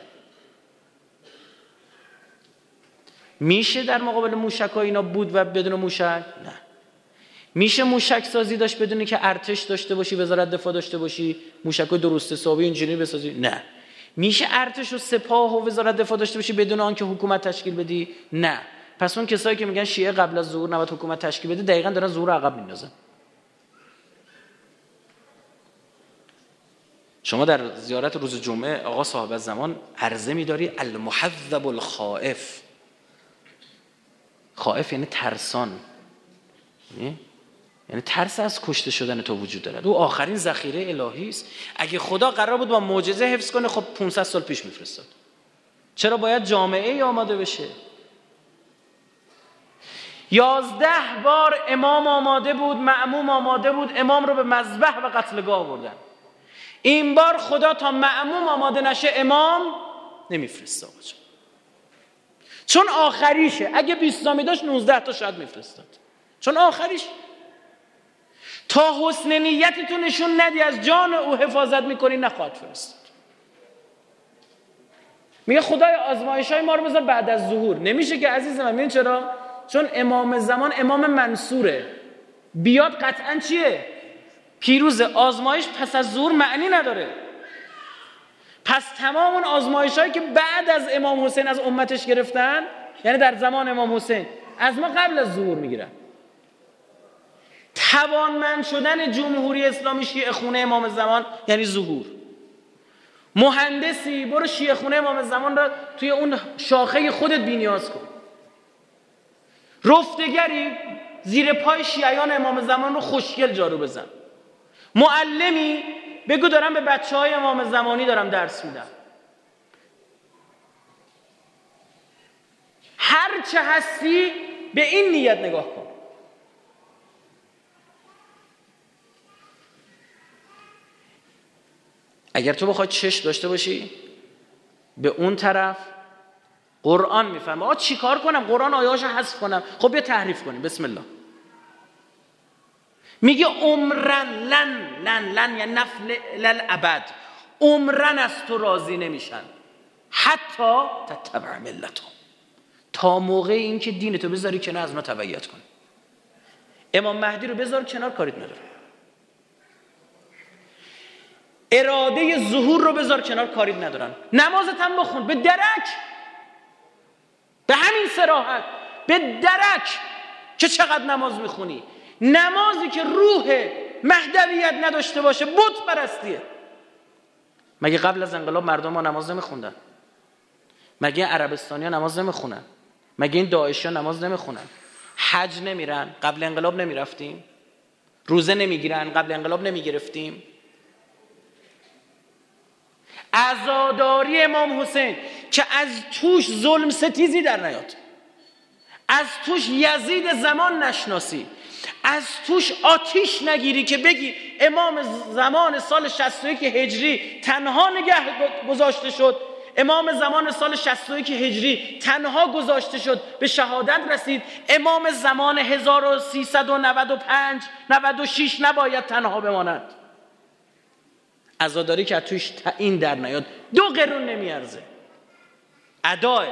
میشه در مقابل موشک‌ها اینا بود و بدون موشک؟ نه. میشه موشک سازی داشت بدون که ارتش داشته باشی، وزارت دفاع داشته باشی، موشک‌های درست حسابی انجینیر بسازی؟ نه. میشه ارتش و سپاه و وزارت دفاع داشته باشی بدون آنکه حکومت تشکیل بدی؟ نه. پس اون کسایی که میگن شیعه قبل از ظهور نباید حکومت تشکیل بده، دقیقاً دارن ظهور عقب میندازن. شما در زیارت روز جمعه آقا صاحب الزمان عرضه می‌داری المحذب الخائف. خائف یعنی ترسان، یعنی ترس از کشته شدن تو وجود دارد. او آخرین ذخیره الهی است. اگه خدا قرار بود با معجزه حفظ کنه، خب 500 سال پیش میفرستاد. چرا باید جامعه ای آماده بشه؟ 11 بار امام آماده بود، مأموم آماده بود، امام رو به مذبح و قتلگاه بردن. این بار خدا تا مأموم آماده نشه امام نمیفرسته آقا جان. چون آخریشه. اگه 20 تا داشت 19 تا شاید میفرستاد، چون آخریش. تا حسن نیتی تو نشون ندی از جان او حفاظت میکنی نخواهد فرستاد. میگه خدای آزمایش‌های ما رو بذار بعد از ظهور. نمیشه که عزیزم. من چرا؟ چون امام زمان امام منصوره، بیاد قطعا چیه؟ پیروز. آزمایش پس از ظهور معنی نداره. پس تمام اون آزمایش‌هایی که بعد از امام حسین از امتش گرفتن، یعنی در زمان امام حسین، از ما قبل از ظهور میگیرن. توانمند شدن جمهوری اسلامی شیعه خونه امام زمان یعنی ظهور. مهندسی برو شیعه خونه امام زمان را توی اون شاخه خودت بی‌نیاز کن. رفتگری زیر پای شیعیان امام زمان رو خوشگل جارو بزن. معلمی بگو دارم به بچه‌های امام زمانی دارم درس میدم. هر چه هستی به این نیت نگاه کن. اگر تو بخوای چشم داشته باشی به اون طرف، قرآن میفهمه. آقا چی کار کنم؟ قرآن آیه‌هاشو حذف کنم؟ خب بیا تحریف کنیم. بسم الله. میگه عمرن لن یعنی نفل للابد، عمرن از تو راضی نمیشن حتی تتبع ملتهم، تا موقع این که دین تو بذاری کنار از اونا تبعیت کنی. امام مهدی رو بذار کنار، کاریت نداره. اراده ظهور رو بذار کنار، کاریت ندارن. نمازت هم بخون به درک، به همین صراحت، به درک که چقدر نماز میخونی. نمازی که روح مهدویت نداشته باشه بت پرستیه. مگه قبل از انقلاب مردم ها نماز نمیخوندن؟ مگه عربستانی ها نماز نمیخونن؟ مگه این داعشی ها نماز نمیخونن؟ حج نمیرن؟ قبل انقلاب نمیرفتیم؟ روزه نمیگیرن؟ قبل انقلاب نمیگرفتیم؟ عزاداری امام حسین که از توش ظلم ستیزی در نیاد، از توش یزید زمان نشناسی، از توش آتیش نگیری که بگی امام زمان سال 61 هجری تنها نگه گذاشته شد، امام زمان سال 61 هجری تنها گذاشته شد به شهادت رسید، امام زمان 1395 96 نباید تنها بماند. عزاداری که از توش این در نیاد 2 قرون نمیارزه. اداه.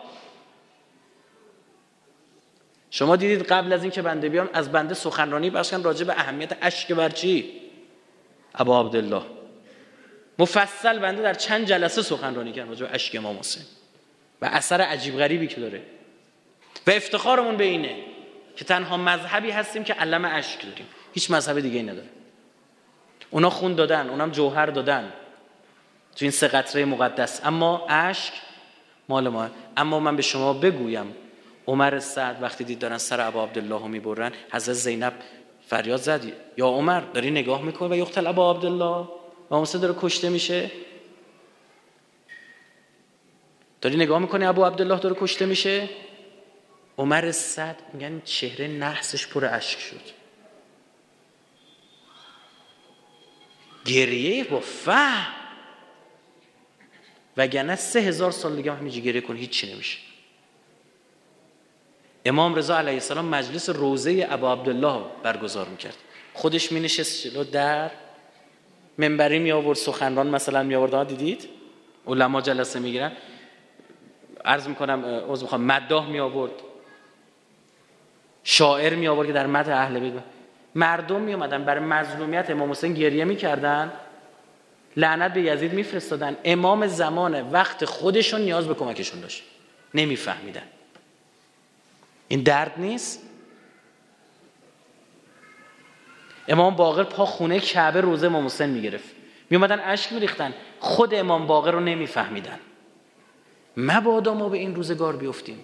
شما دیدید قبل از این که بنده بیام از بنده سخنرانی باشن راجع به اهمیت اشک بر چی؟ ابا عبدالله. مفصل بنده در چند جلسه سخنرانی کردم راجع به اشک امام حسین و اثر عجیب غریبی که داره. و افتخارمون به اینه که تنها مذهبی هستیم که علم اشک داریم. هیچ مذهب دیگه ای نداره. اونا خون دادن، اونام جوهر دادن تو این 3 قطره مقدس، اما اشک مال ما. اما من به شما بگویم عمر سعد وقتی دید دارن سر ابا عبدالله رو میبرن، حضرت زینب فریاد زد یا عمر داری نگاه میکنی و یقتل ابا عبدالله، امام حسین داره کشته میشه، داری نگاه میکنی ابا عبدالله داره کشته میشه. عمر سعد میگن چهره نحسش پر اشک شد، گریه با فهم، وگرنه 3000 سال دیگه همینجوری گریه کنی هیچی نمیشه. امام رضا علیه السلام مجلس روضه ابا عبدالله برگزار میکرد، خودش مینشست جلو در، منبری می آورد، سخنران مثلا می آورد. دیدید علما جلسه میگیرن، عرض میکنم مداح می آورد، شاعر می آورد که در مدح اهل بیت. مردم می اومدن برای مظلومیت امام حسین گریه میکردن، لعنت به یزید میفرستادن. امام زمان وقت خودشون نیاز به کمکشون داشت، نمیفهمیدن. این درد نیست؟ امام باقر پا خونه کعبه روزه امام حسین میگرفت، میومدن اشک میریختن، خود امام باقر رو نمیفهمیدن. مبادا ما به این روزگار بیفتیم.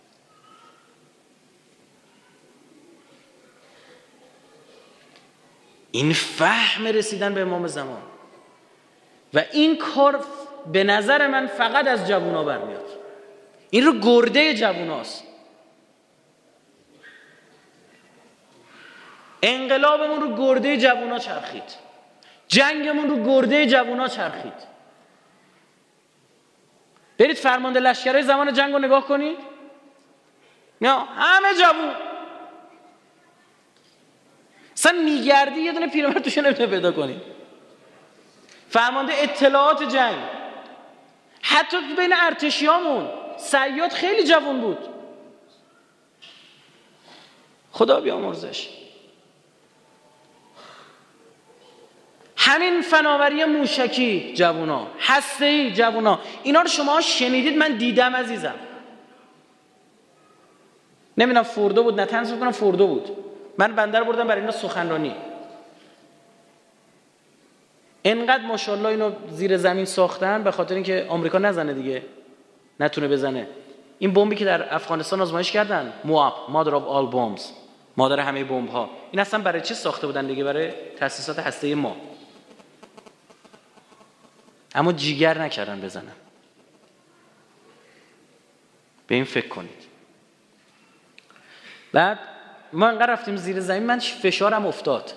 این فهم رسیدن به امام زمان و این کار به نظر من فقط از جوونا برمیاد. این رو گرده جووناست. انقلابمون رو گرده جوونا چرخید، جنگمون رو گرده جوونا چرخید. برید فرمانده لشکرهای زمان جنگ رو نگاه کنید، نه همه جوون. اصلا میگردی یه دونه پیرمرد توش نمیتونه پیدا کنی. فرمانده اطلاعات جنگ، حتی بین ارتشیامون صیاد خیلی جوان بود. خدا بیامرزش. همین فناوری موشکی جوونا، هسته‌ای جوونا، اینا رو شما شنیدید؟ من دیدم عزیزم. نمیدونم فوردو بود، نه تنظیم کنم فوردو بود. من بنده رو بردم برای اینا سخنرانی. انقدر ماشاءالله اینو زیر زمین ساختن به خاطر اینکه آمریکا نزنه دیگه، نتونه بزنه. این بمبی که در افغانستان آزمایش کردن، موآب، mother of all bombs، مادر همه بمب ها، این اصلا برای چی ساخته بودن دیگه؟ برای تاسیسات هسته‌ای ما. اما جیگر نکردن بزنن. به این فکر کنید. بعد ما انقدر رفتیم زیر زمین، من فشارم افتاد.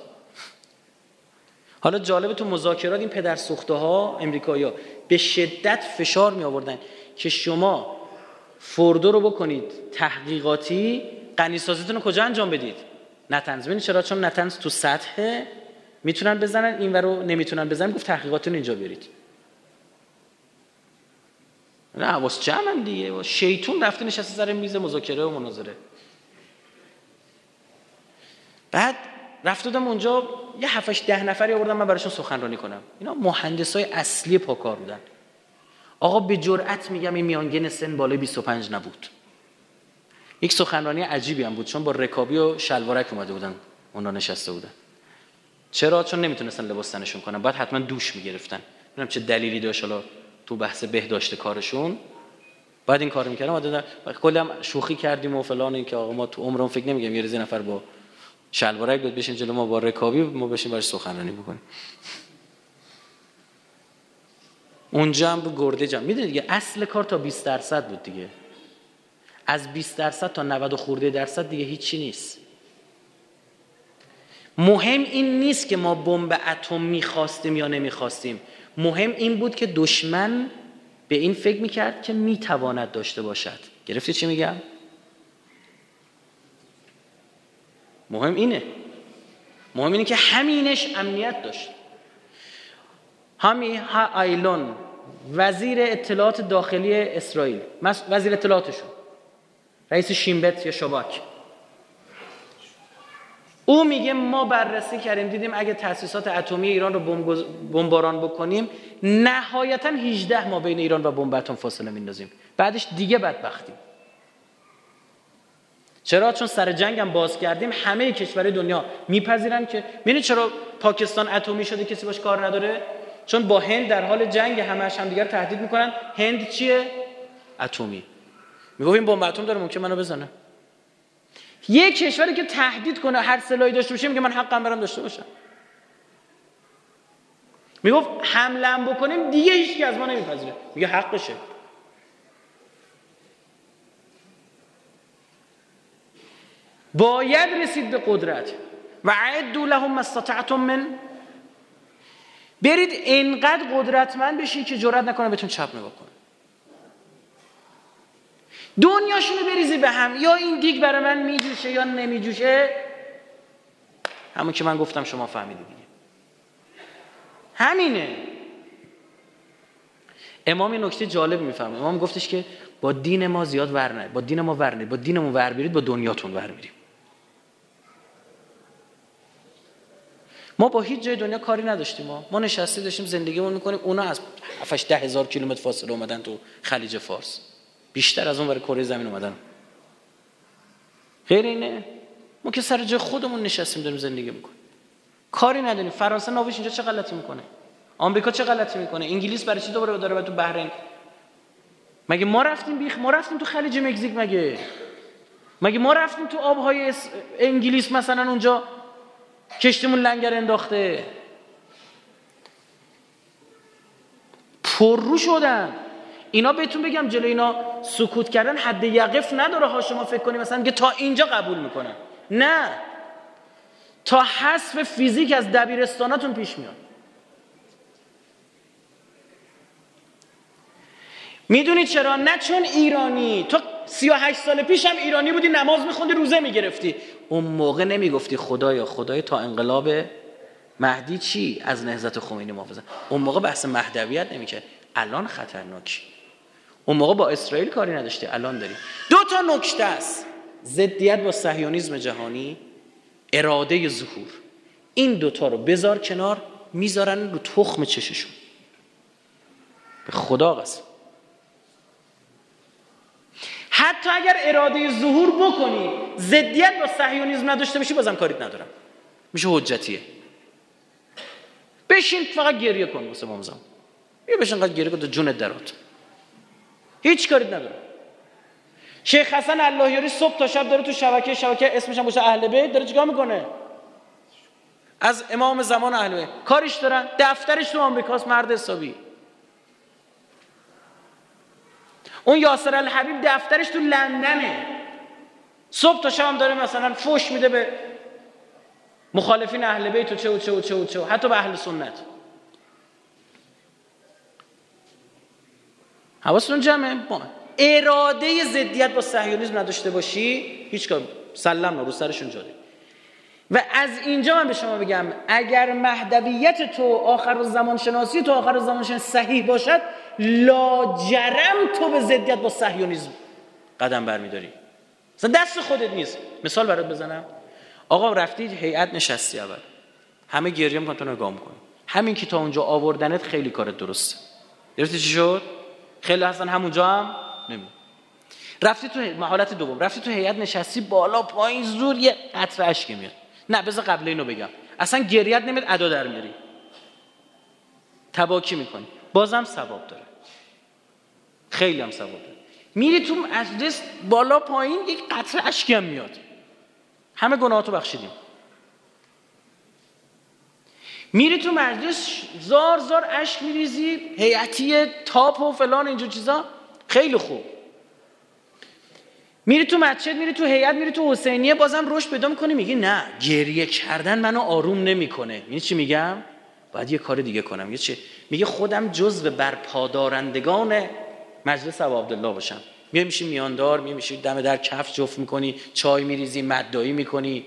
حالا جالبه تو مذاکرات این پدرسوخته ها امریکایی‌ها به شدت فشار می آوردن که شما فوردو رو بکنید تحقیقاتی، غنی‌سازیتون رو کجا انجام بدید؟ نتنز. ببینید چرا؟ چون نتنز تو سطح میتونن بزنن، این ورو نمیتونن بزنن. گفت تحقیقاتتون اینجا بیارید. نه واسه جمعن دیگه، شیطون رفته نشسته سر میز مذاکره و مناظره. بعد رفتم اونجا یه 7-8 نفری آوردم من براشون سخنرانی کنم. اینا مهندسای اصلی پاکار بودن. آقا به جرئت میگم این میانگین سن بالای 25 نبود. یک سخنرانی عجیبی هم بود، چون با رکابی و شلوارک اومده بودن، اونا نشسته بودن. چرا؟ چون نمیتونستن لباس تنشون کنن، بعد حتما دوش میگرفتن. نمیدونم چه دلیلی داشت، حالا تو بحث بهداشت کارشون بعد این کارو میکردن. بعد کلی هم شوخی کردیم و فلان، این که آقا ما تو عمرم فکر نمیگم یه روزی نفر با شلوارک بیاد بشین جلو ما با رکابی ما بشین براش سخنرانی بکنیم. اونجا هم گرده جمع. میدونید دیگه اصل کار تا 20% بود دیگه. از 20% تا 90 خورده درصد دیگه هیچی نیست. مهم این نیست که ما بمب اتم میخواستیم یا نمیخواستیم. مهم این بود که دشمن به این فکر میکرد که میتواند داشته باشد. گرفتی چی میگم؟ مهم اینه. مهم اینه که همینش امنیت داشت. هامی آیلون وزیر اطلاعات داخلی اسرائیل، وزیر اطلاعاتشون، رئیس شینبت یا شباک، او میگه ما بررسی کردیم دیدیم اگه تأسیسات اتمی ایران رو بمباران بکنیم نهایتاً 18 ماه بین ایران و بمب اتم فاصله میندازیم، بعدش دیگه بدبختیم. چرا؟ چون سر جنگ هم باز کردیم، همه کشورهای دنیا میپذیرن که ببینید چرا پاکستان اتمی شده کسی باش کار نداره؟ چون با هند در حال جنگ همش هم دیگر تهدید میکنن. هند چیه؟ اتمی. میگه این بمب اتم داره ممکن منو بزنه. یک کشوری که تهدید کنه هر سلاحی داشته باشه میگه من حقم برام داشته باشم. میگه حمله بکنیم دیگه هیچ کی از ما نمیپذیره، میگه حقشه. باید رسید به قدرت. و اعدوا لهم ما استطعتم من. برید اینقدر قدرتمند بشین که جرئت نکنه بهتون چپ نگاه کنه. دنیاشونو بریزی به هم، یا این دیگ برای من میجوشه یا نمیجوشه. همون که من گفتم شما فهمیدید دیگه. همینه. امام این نکته جالب میفهمه. امام گفتش که با دین ما زیاد ور نرید، با دین ما ور نرید، با دینمون ور برید با دنیاتون ور میریم. ما با هیچ جای دنیا کاری نداشتیم. ما نشستی داشتیم زندگیمون میکنیم. اونا از 7-10 هزار کیلومتر فاصله اومدن تو خلیج فارس، بیشتر از اون ور کره زمین اومدن. غیر اینه ما که سر جای خودمون نشستیم داریم زندگی میکنیم، کاری نداریم. فرانسه ناویش اینجا چه غلطی میکنه؟ آمریکا چه غلطی میکنه؟ انگلیس برای چی دوباره داره تو بحرین؟ مگه ما رفتیم ما رفتیم تو خلیج مکزیک؟ مگه ما رفتیم تو آبهای انگلیس مثلا اونجا کشتیمون لنگر انداخته؟ پررو شدن اینا. بهتون بگم جلوی اینا سکوت کردن حد یقف نداره ها. شما فکر کنید مثلا که تا اینجا قبول میکنن. نه، تا حذف فیزیک از دبیرستاناتون پیش میاد. میدونید چرا؟ نه چون ایرانی، تو 38 سال پیش هم ایرانی بودی، نماز میخوندی، روزه میگرفتی، اون موقع نمیگفتی خدایا تا انقلاب مهدی چی از نهضت خمینی محافظت. اون موقع بحث مهدویت نمیکرد. الان خطرناکی. اون موقع با اسرائیل کاری نداشتی، الان داری. 2 تا نکته است: ضدیت با صهیونیسم جهانی، اراده ظهور. این 2 تا رو بذار کنار، میذارن رو تخم چششون. به خدا قسم. حتی اگر اراده ظهور بکنی، ضدیت با صهیونیسم نداشته باشی، بازم کاریت ندارم، میشه حجتیه. بشین فقط گریه کن واسه مامزم، بشین فقط گریه کن تا جونت درات، هیچ کاریت ندارم. شیخ حسن اللهیاری صبح تا شب داره تو شبکه اسمش هم باشه اهل بیت، داره چیکار میکنه؟ از امام زمان اهل بیت کاریش دارن؟ دفترش تو آمریکاست، مرد حسابی. اون یاسر الحبیب دفترش تو لندنه، صبح تا شب داره مثلا فوش میده به مخالفین اهل بیت و چه و چه و چه و چه، حتی به اهل سنت. حواستون جمعه. اراده ضدیت با صهیونیسم نداشته باشی، هیچ کار سلام رو سرشون جاری. و از اینجا من به شما بگم اگر مهدویت تو آخرالزمان شناسی تو آخرالزمان شناسی صحیح باشد، لاجرم تو به ضدیت با صهیونیسم قدم برمیداری. مثلا دست خودت نیست. مثال برات بزنم. آقا رفتی هیئت نشستی، اول همه گریه میکنن، تو نگاه میکنی، همین که تا اونجا آوردنت خیلی کارت درسته. درسته چی شد؟ خیلی اصلا همونجا هم نمی. رفتی تو حالت دوم، رفتی تو هیئت نشستی، بالا پایین زور یه قطره اشک میاد. نه بذار قبل اینو بگم، اصلا گریت نمیاد، ادا در میاری، تباکی میکنی، بازم ثواب داره، خیلی هم ثواب داره. میری تو مجلس بالا پایین یک قطره اشک هم میاد، همه گناهاتو بخشیدیم. میری تو مجلس زار زار اشک میریزی، هیئتی تاپ و فلان اینجور چیزا، خیلی خوب. میری تو مسجد، میری تو هیئت، میری تو حسینیه، بازم رشد پیدا میکنی، میگی نه گریه کردن منو آروم نمیکنه. میگی چی میگم؟ باید یه کار دیگه کنم. میگه چی؟ میگه خودم جزو برپادارندگان مجلس ابا عبدالله باشم. میشی میاندار، میشی دم در کف جفت میکنی، چای میریزی، مدعی میکنی،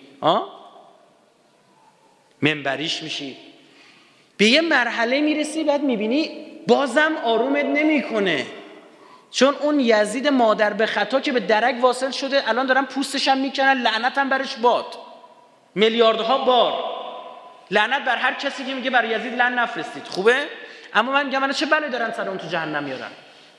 منبریش میشی. به یه مرحله میرسی بعد میبینی بازم آرومت نمیکنه، چون اون یزید مادر به خطا که به درک واصل شده الان دارن پوستش هم میکنن، لعنتم برش باد، میلیاردها بار لعنت بر هر کسی که میگه بر یزید لعنت نفرستید. خوبه؟ اما من میگم چه بلایی دارن سر اون تو جهنم میارن.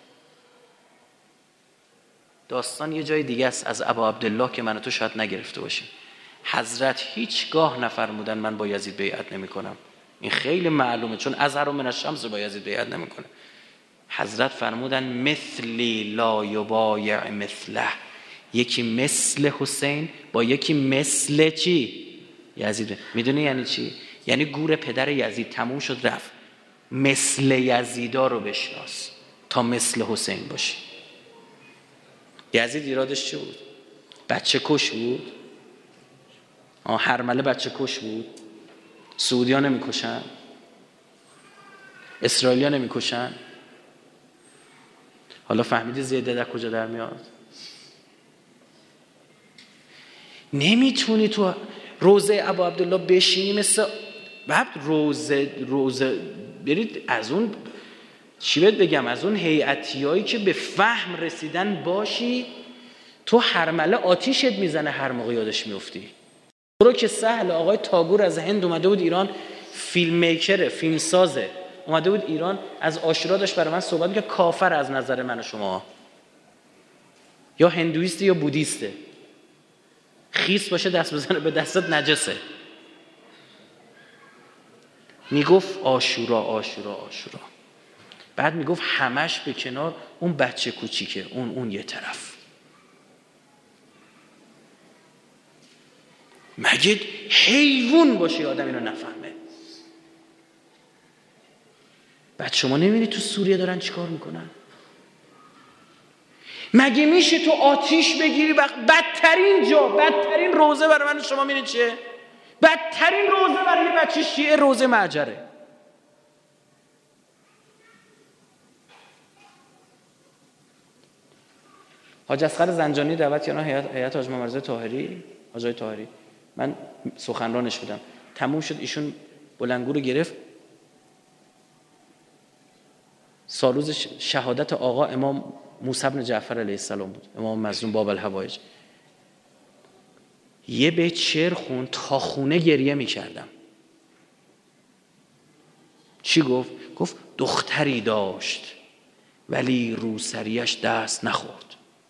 داستان یه جای دیگه است از ابا عبدالله که من و تو شاید نگرفته باشیم. حضرت هیچگاه نفرمودن من با یزید بیعت نمیکنم. این خیلی معلومه، چون ازهر من الشمس با یزید بیعت نمیکنه. حضرت فرمودن مثلی لا یبایع مثله، یکی مثل حسین با یکی مثل چی؟ یزید. میدونی یعنی چی؟ یعنی گور پدر یزید تموم شد رفت، مثل یزیدا رو بشناس تا مثل حسین باشی. یزید ایرادش چی بود؟ بچه کش بود؟ هرمله بچه کش بود؟ سعودی ها نمی کشن؟ اسرائیلی ها نمی کشن؟ حالا فهمیدی زیده در کجا در میاد؟ نمیتونی تو روزه ابا عبدالله بشینی مثل بعد روزه برید از اون چی بهت بگم، از اون هیئتیایی که به فهم رسیدن باشی، تو هرمله آتیشت میزنه هر موقع یادش میفتی. برو که سهل آقای تاگور از هند اومده بود ایران، فیلم میکره، فیلم سازه، اومده بود ایران، از عاشورا داشت برای من صحبت می‌کرد. کافر از نظر من و شما، یا هندویسته یا بودیسته، خیس باشه دست بزنه به دستت نجسه. میگفت عاشورا عاشورا عاشورا، بعد میگفت همش به کنار، اون بچه کوچیکه، اون یه طرف. مگه حیوان باشه آدم اینو نفهمه؟ بعد شما نمی‌بینید تو سوریه دارن چیکار میکنن؟ مگه میشه تو آتیش بگیری بدترین روزه برای من شما می‌بینید چیه؟ بدترین روزه برای بچه شیعه روزه معجره. حاج اصغر زنجانی دعوت کردن هیئت حاج محمد رضا طاهری، حاجی طاهری، من سخنرانش بودم. تموم شد ایشون بلندگو رو گرفت. سالروز شهادت آقا امام موسی بن جعفر علیه السلام بود، امام مظلوم باب الحوائج. یه بیت شعر خون تا خونه گریه می‌کردم. چی گفت؟ گفت دختری داشت ولی روسریش دست نخورد.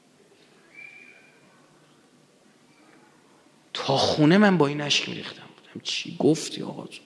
تا خونه من با این اشک می‌ریختم. بودم چی گفتی آقا جون؟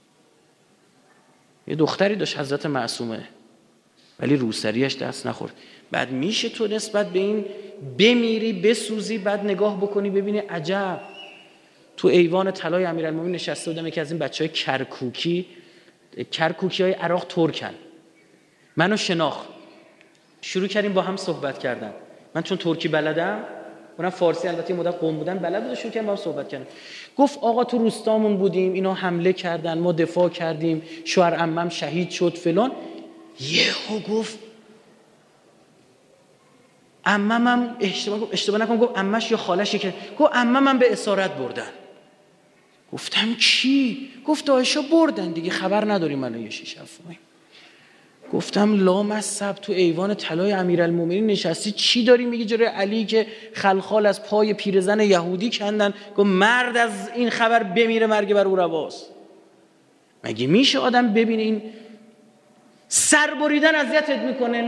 یه دختری داشت حضرت معصومه ولی روسریش دست نخورد. بعد میشه تو نسبت به این بمیری بسوزی، بعد نگاه بکنی ببینی عجب. تو ایوان طلای امیرالمومنین نشسته بودم، یکی از این بچهای کرکوکی‌های عراق ترکن، منو شناخت، شروع کردیم با هم صحبت کردن. من چون ترکی بلدم، اونم فارسی البته یه مدت قم بودن بلد بود، شروع کردیم با هم صحبت کردن. گفت آقا تو روستامون بودیم، اینا حمله کردن، ما دفاع کردیم، شوهر عمم شهید شد فلان. یهو گفت عممم اشتباه نکنم، گفت عمش یا خالش که، گفت عممم به اسارت بردن. گفتم کی؟ گفت عایشا بردن دیگه، خبر نداریم الان یه 6 7 ماه. گفتم لامصب تو ایوان طلای امیرالمومنین نشستی چی داری میگی جلوی علی که خلخال از پای پیرزن یهودی کندن؟ گفت مرد از این خبر بمیره مرگ بر او رواست. مگه میشه آدم ببینه این سر بریدن اذیتت میکنه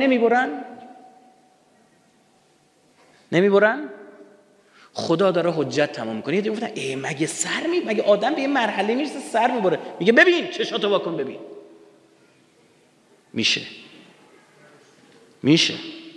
نمیبرن؟ خدا داره حجت تمام میکنه. یه گفتن مگه آدم به یه مرحله میرسه سر میبره؟ میگه ببین چشاتو واکن ببین. میشه.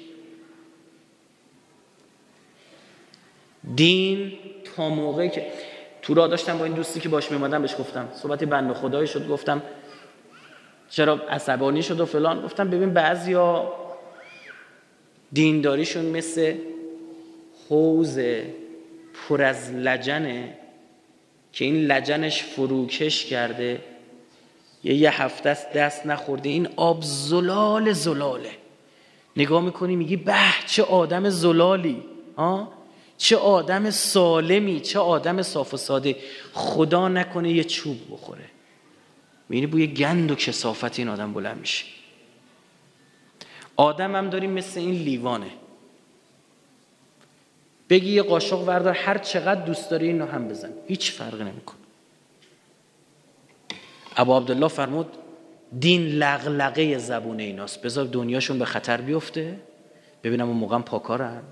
دین تا موقعی که تو راه داشتم با این دوستی که باش میومدم بهش گفتم، صحبت بنده خدایی شد، گفتم چرا عصبانی شد و فلان. گفتم ببین بعضیا دینداریشون مثل حوض پر از لجنه که این لجنش فروکش کرده، یه هفته است دست نخورده، این آب زلاله. نگاه میکنی میگی به چه آدم زلالی، چه آدم سالمی، چه آدم صاف و ساده. خدا نکنه یه چوب بخوره، میبینی بوی گند و کثافت این آدم بلند میشه. آدم هم داریم مثل این لیوانه، بگی یه قاشق وردار هر چقدر دوست داری اینو هم بزن، هیچ فرقی نمیکنه. ابو عبدالله فرمود دین لغلقه زبون ایناست، بذار دنیاشون به خطر بیفته ببینم اون موقع پاکارن.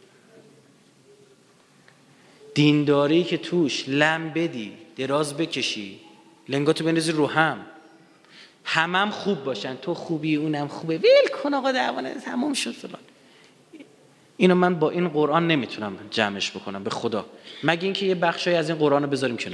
دینداری که توش لم بدی، دراز بکشی، لنگاتو بندازی رو همم خوب باشن، تو خوبی اونم خوبه، ویل کن آقا دعوانه تموم شد فلان. اینو من با این قرآن نمیتونم جمعش بکنم به خدا، مگه اینکه یه بخشی از این قرآن رو بذاریم کنار.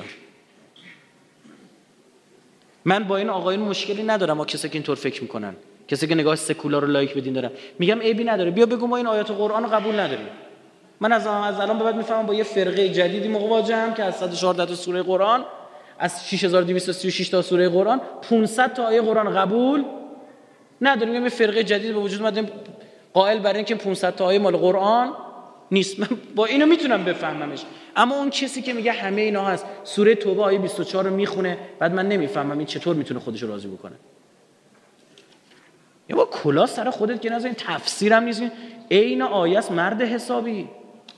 من با این آقایون مشکلی ندارم، کسی که اینطور فکر میکنن، کسی که نگاه سکولار رو لایک بدین دارن، میگم عیبی نداره، بیا بگو ما این آیات قرآن رو قبول نداریم. من از الان به بعد میفهمم با یه فرقه جدیدی مواجهم که از 114 تا سوره قرآن، از 6236 تا سوره قرآن 500 تا آیه قرآن قبول نداریم. یه فرقه جدید به وجود اومده قائل بر این که 500 تا آیه مال قرآن نیست. من با اینو میتونم بفهممش، اما اون کسی که میگه همه اینا هست، سوره توبه آیه 24 رو میخونه بعد من نمیفهمم این چطور میتونه خودش رو راضی بکنه. یا با کلا سر خودت که نذارین، تفسیرم نیست، عین آیه است مرد حسابی.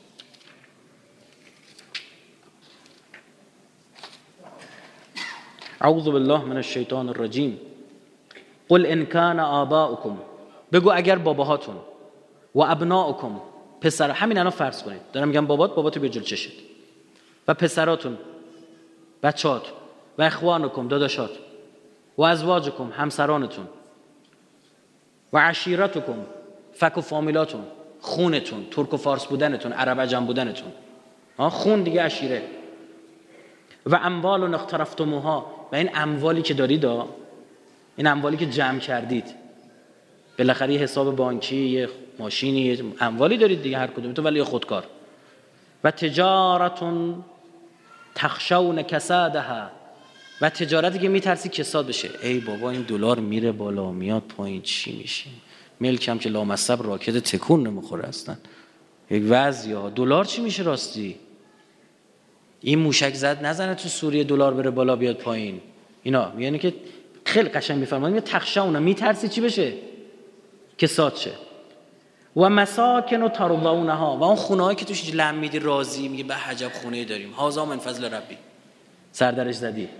اعوذ بالله من الشیطان الرجیم. قل ان کان آباؤکم، بگو اگر باباهاتون، و ابناؤکم، پسر، همین الان فرض کنید دارم میگم باباتو به جلو چشت، و پسراتون، بچه‌هات، و اخوانکم، داداشات، و ازواجکم، همسرانتون، و عشیرتکم، فک و فامیلاتون، خونتون، ترک و فارس بودنتون، عرب عجم بودنتون، خون دیگه عشیره، و اموال اقترفتموها، و این اموالی که دارید، این اموالی که جمع کردید، بالاخره یه حساب بانکی، یه ماشینی، یه اموالی دارید دیگه هر کدوم تو، ولی خودکار. و تجارتون تخشون کسادها، و تجارتی که میترسی کساد بشه. ای بابا این دلار میره بالا میاد پایین چی میشه؟ ملک هم که لامصب راکت تکون نمیخوره اصلا. یک وضعیه دلار چی میشه راستی؟ این موشک زد نزنه تو سوریه دلار بره بالا بیاد پایین. اینا یعنی که خیلی قشنگ میفرمایید تخشون، میترسی چی بشه؟ کساد شه. و مساکن و ترضونها، و اون خونه‌ای که توش لم میدی راضی میگه به عجب خونه داریم، هذا من فضل ربی، سردرش زدی.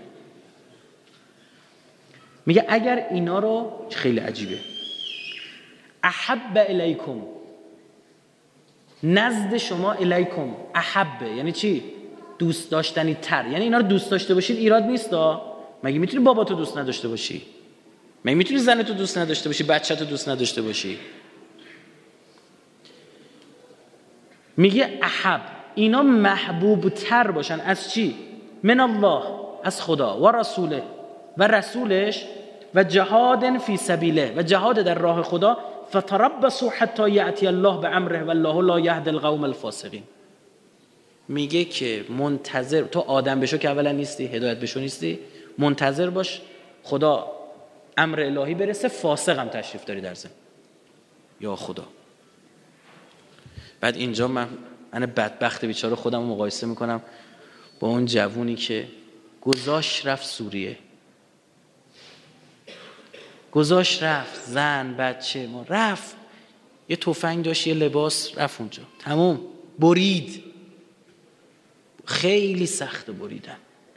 میگه اگر اینا رو، خیلی عجیبه، احب الیکم، نزد شما، الیکم احب یعنی چی؟ دوست داشتنی تر. یعنی اینا رو دوست داشته باشید ایراد نیستا. مگه میتونی باباتو دوست نداشته باشی؟ مگه میتونی زنتو دوست نداشته باشی، بچه‌تو دوست نداشته باشی؟ میگه احب، اینا محبوب تر باشن از چی؟ من الله، از خدا، و رسوله، و رسولش، و جهاد فی سبیله، و جهاد در راه خدا. فتربصوا حتی یأتی الله بامره والله لا یهدی القوم الفاسقین. میگه که منتظر، تو آدم بشو که اولا نیستی، هدایت بشو نیستی، منتظر باش خدا امر الهی برسه، فاسق هم تشریف داری در زمین. یا خدا. بعد اینجا من بدبخت بیچاره خودم رو مقایسه میکنم با اون جوونی که گذاشت رفت سوریه، گذاشت رفت، زن بچه ما رفت، یه تفنگ داشت یه لباس، رفت اونجا تموم برید. خیلی سخت بریدن.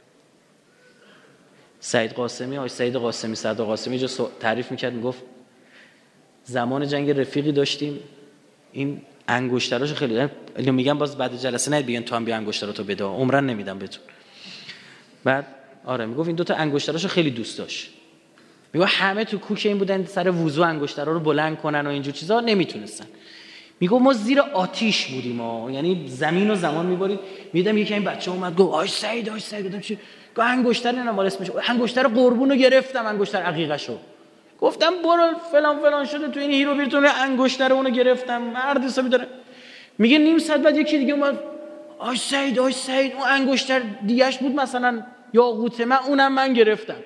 سعید قاسمی اینجا تعریف میکرد، میگفت زمان جنگ رفیقی داشتیم، این انگشتراشو خیلی میگم، باز بعد جلسه نید بیان تو هم بیا انگشتراتو بده، عمرن نمیدم بهتون. بعد آره میگفت این دوتا انگشتراشو خیلی دوست داشت. میگه همه تو کوک این بودن سر وضو انگشترا رو بلند کنن و اینجور چیزا نمیتونستن. میگه ما زیر آتیش بودیم یعنی زمین و زمان میبارید. میدیدم یکی این بچه اومد گفت آی سعید گفتم چی؟ گفت انگشتر نه مال اسمش، انگشتر قربونو گرفتم، انگشتر عقیقشو. گفتم برو فلان شده تو این هیرو بیرتون، انگشتر اونو گرفتم. مرد حسابی داره. میگه نیم ساعت بعد یکی دیگه اومد، آی سعید اون انگشتر دیگه‌اش بود مثلا یاقوت، اونم من گرفتم.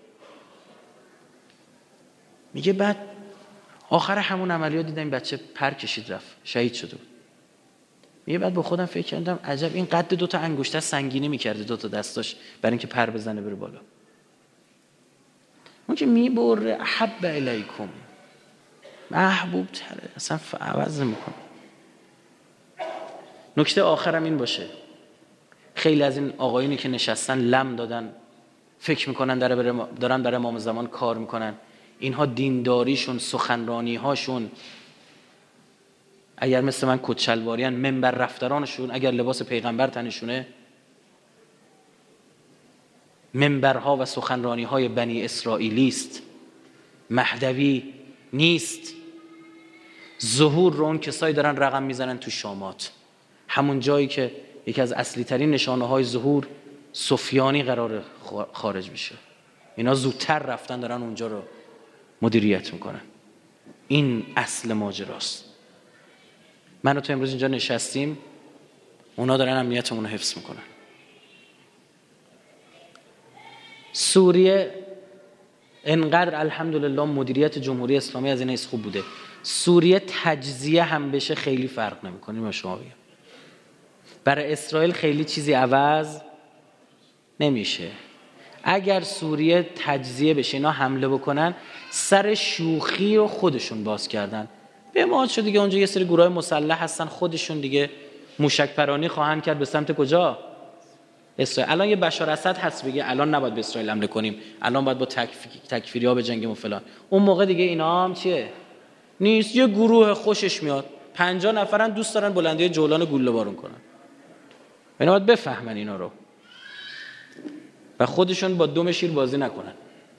میگه بعد آخر همون عملیات دیدم این بچه پر کشید رفت، شهید شده بود. میگه بعد با خودم فکر کردم عجب این قد دوتا انگشتر سنگینی میکرده دوتا دستاش برای اینکه پر بزنه بره بالا. اون که میبره احب الیکم، محبوب تره، اصلا عوض میکنه. نکته آخرم این باشه، خیلی از این آقایونی که نشستن لم دادن فکر میکنن دارن برای امام زمان کار میکنن، اینها دینداریشون، سخنرانی هاشون اگر مثل من کچلواریان، منبر رفتارانشون اگر لباس پیغمبر تنشونه، منبرها و سخنرانی های بنی اسرائیلی است، مهدوی نیست. ظهور رو اون کسایی دارن رقم میزنن تو شامات، همون جایی که یکی از اصلی ترین نشانه های ظهور سفیانی قرار خارج بشه، اینا زودتر رفتن دارن اونجا رو مدیریت میکنن. این اصل ماجراست. من و تو امروز اینجا نشستیم، اونا دارن امنیتمون رو حفظ میکنن. سوریه انقدر الحمدلله مدیریت جمهوری اسلامی از این خوب بوده، سوریه تجزیه هم بشه خیلی فرق نمیکنه. من شما بگم برای اسرائیل خیلی چیزی عوض نمیشه. اگر سوریه تجزیه بشه، اینا حمله بکنن، سر شوخی رو خودشون باز کردن. به ما شد دیگه اونجا یه سری گروه مسلح هستن، خودشون دیگه موشک پرانی خواهند کرد به سمت کجا؟ اسرائیل. الان یه بشار اسد هست بگه الان نباید به اسرائیل حمله کنیم، الان باید با تکفیری‌ها بجنگیم و فلان. اون موقع دیگه اینا هم چیه؟ نیست. یه گروه خوشش میاد 50 نفرن دوست دارن بلندی جولان گوله بارون کنن. اینا باید بفهمن اینا رو و خودشون با دم شیر بازی نکنن.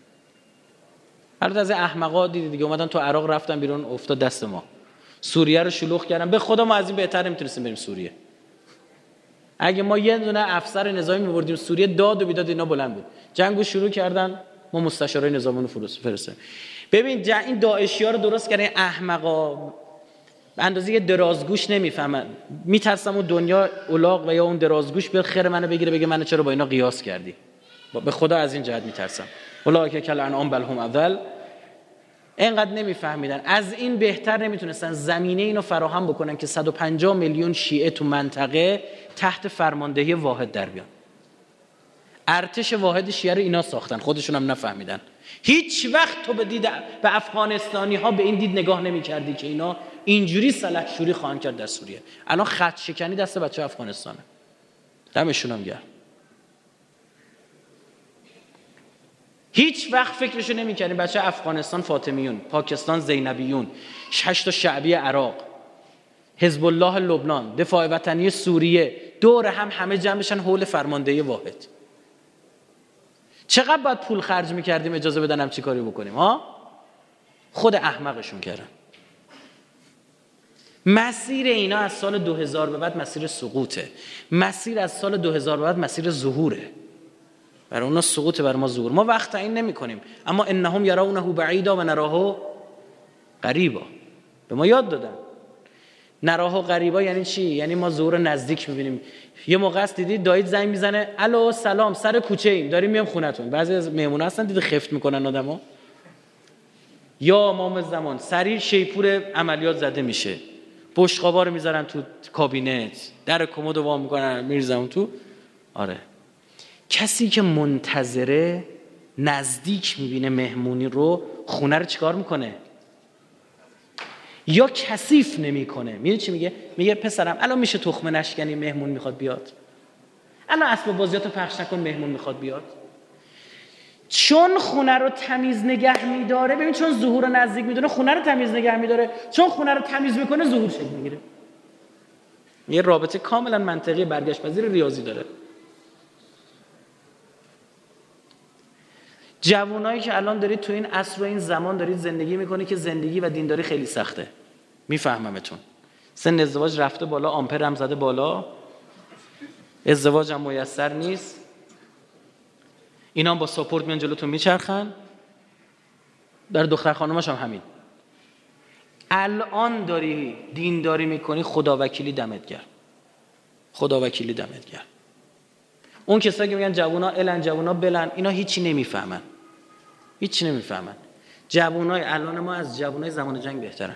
هر از احمقا دیگه اومدن تو عراق رفتن بیرون، افتاد دست ما. سوریه رو شلوغ کردن. به خدا ما از این بهتر نمیتونستیم بریم سوریه. اگه ما یه دونه افسر نظامی می‌بردیم سوریه، داد و بیداد اینا بلند بود. جنگو شروع کردن، ما مستشارای نظامی رو فرستادیم. ببین این داعشی‌ها رو درست کردن، احمقا به اندازه یه درازگوش نمیفهمن. میترسم اون دنیا الاغ و یا اون درازگوش بیاد خیر منو بگیره بگه منو چرا با اینا قیاس کردی. به خدا از این جهت میترسم. اولئک کالانعام بل هم اضل. اینقدر نمیفهمیدن. از این بهتر نمیتونستن زمینه اینو فراهم بکنن که 150 میلیون شیعه تو منطقه تحت فرماندهی واحد در بیان. ارتش واحد شیعه رو اینا ساختن، خودشون هم نفهمیدن. هیچ وقت تو به افغانستانی ها به این دید نگاه نمی کردی که اینا اینجوری سلحشوری خواهند کرد در سوریه. الان خط شکنی دست بچه افغانستانه. دمشون هم گرم. هیچ وقت فکرشو نمی کردیم بچه افغانستان فاطمیون، پاکستان زینبیون، 8 شعبی عراق، حزب الله لبنان، دفاع وطنی سوریه دور هم همه جمع بشن حول فرماندهی واحد. چقدر باید پول خرج میکردیم اجازه بدنم چی کاری بکنیم ها؟ خود احمقشون کردن. مسیر اینا از سال 2000 به بعد مسیر سقوطه. مسیر از سال 2000 به بعد مسیر ظهوره. برای اونا سقوطه، برای ما ظهور. ما وقت تعیین نمی‌کنیم، اما انهم یرونه بعیدا و نراه قریبا. به ما یاد دادن نراه قریبا یعنی چی؟ یعنی ما ظهور نزدیک می‌بینیم. یه موقع است دیدید دایید زنگ میزنه الو سلام سر کوچه ایم داریم میام خونتون. بعضی از مهمونا هستن دیدید خفت میکنن آدمو. یا امام زمان سریع شیپور عملیات زده میشه، بشقابا رو میذارن تو کابینت، در کمد وا میکنن میریزن تو. آره، کسی که منتظره نزدیک میبینه مهمونی رو، خونه رو چیکار میکنه؟ یا کثیف نمیکنه. میدونی چی میگه؟ میگه پسرم الان میشه تخمه نشکنی، مهمون میخواد بیاد. الان اسباب بازیاتو پخش نکن، مهمون میخواد بیاد. چون خونه رو تمیز نگه میداره، ببین چون ظهور رو نزدیک میدونه خونه رو تمیز نگه میداره، چون خونه رو تمیز میکنه ظهور شکل میگیره. یه رابطه کاملا منطقی برگشت پذیر ریاضی داره. جوانایی که الان دارید تو این عصر و این زمان دارید زندگی میکنید که زندگی و دینداری خیلی سخته، میفهممتون. سن ازدواج رفته بالا، آمپر هم زده بالا، ازدواج هم میسر نیست. اینا هم با ساپورت میان جلوتون میچرخن. در دختر خانوماش هم همین. الان داری دینداری میکنی، خدا وکیلی دمت گرم، خدا وکیلی دمت گرم. اون کسایی که میگن جوونا الان جوونا بلن، اینا هیچی نمیفهمن، هیچی نمیفهمن. جوانای الان ما از جوانای زمان جنگ بهترن.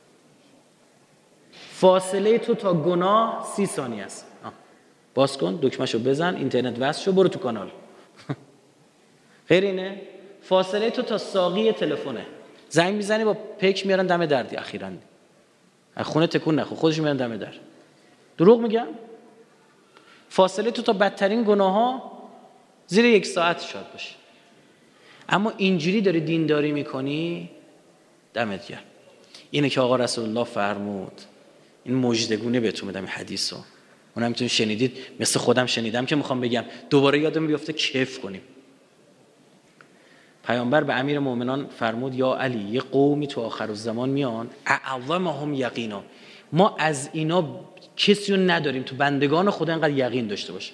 فاصله تو تا گناه 30 ثانیه است. باز کن دکمه‌شو بزن، اینترنت وصل شو، برو تو کانال. غیر اینه. فاصله تو تا ساقی تلفنه. زنگ میزنی با پک میارن دم دردی. اخیراً از خونه تکون نخور، خودش میارن دم در. دروغ میگم؟ فاصله تو تا بدترین گناه‌ها زیر 1 ساعت شاید باشه. اما اینجوری داری دینداری میکنی، دمت گرم. اینه که آقا رسول الله فرمود. این مژدگونه بهتون میدم این حدیثو. اونم میتونید شنیدید، مثل خودم شنیدم که میخوام بگم، دوباره یادم بیفته کیف کنیم. پیامبر به امیر مومنان فرمود یا علی، یه قومی تو آخر الزمان میان اعظمهم یقینا، ما از اینا کسی رو نداریم تو بندگان خدا اینقدر یقین داشته باشه.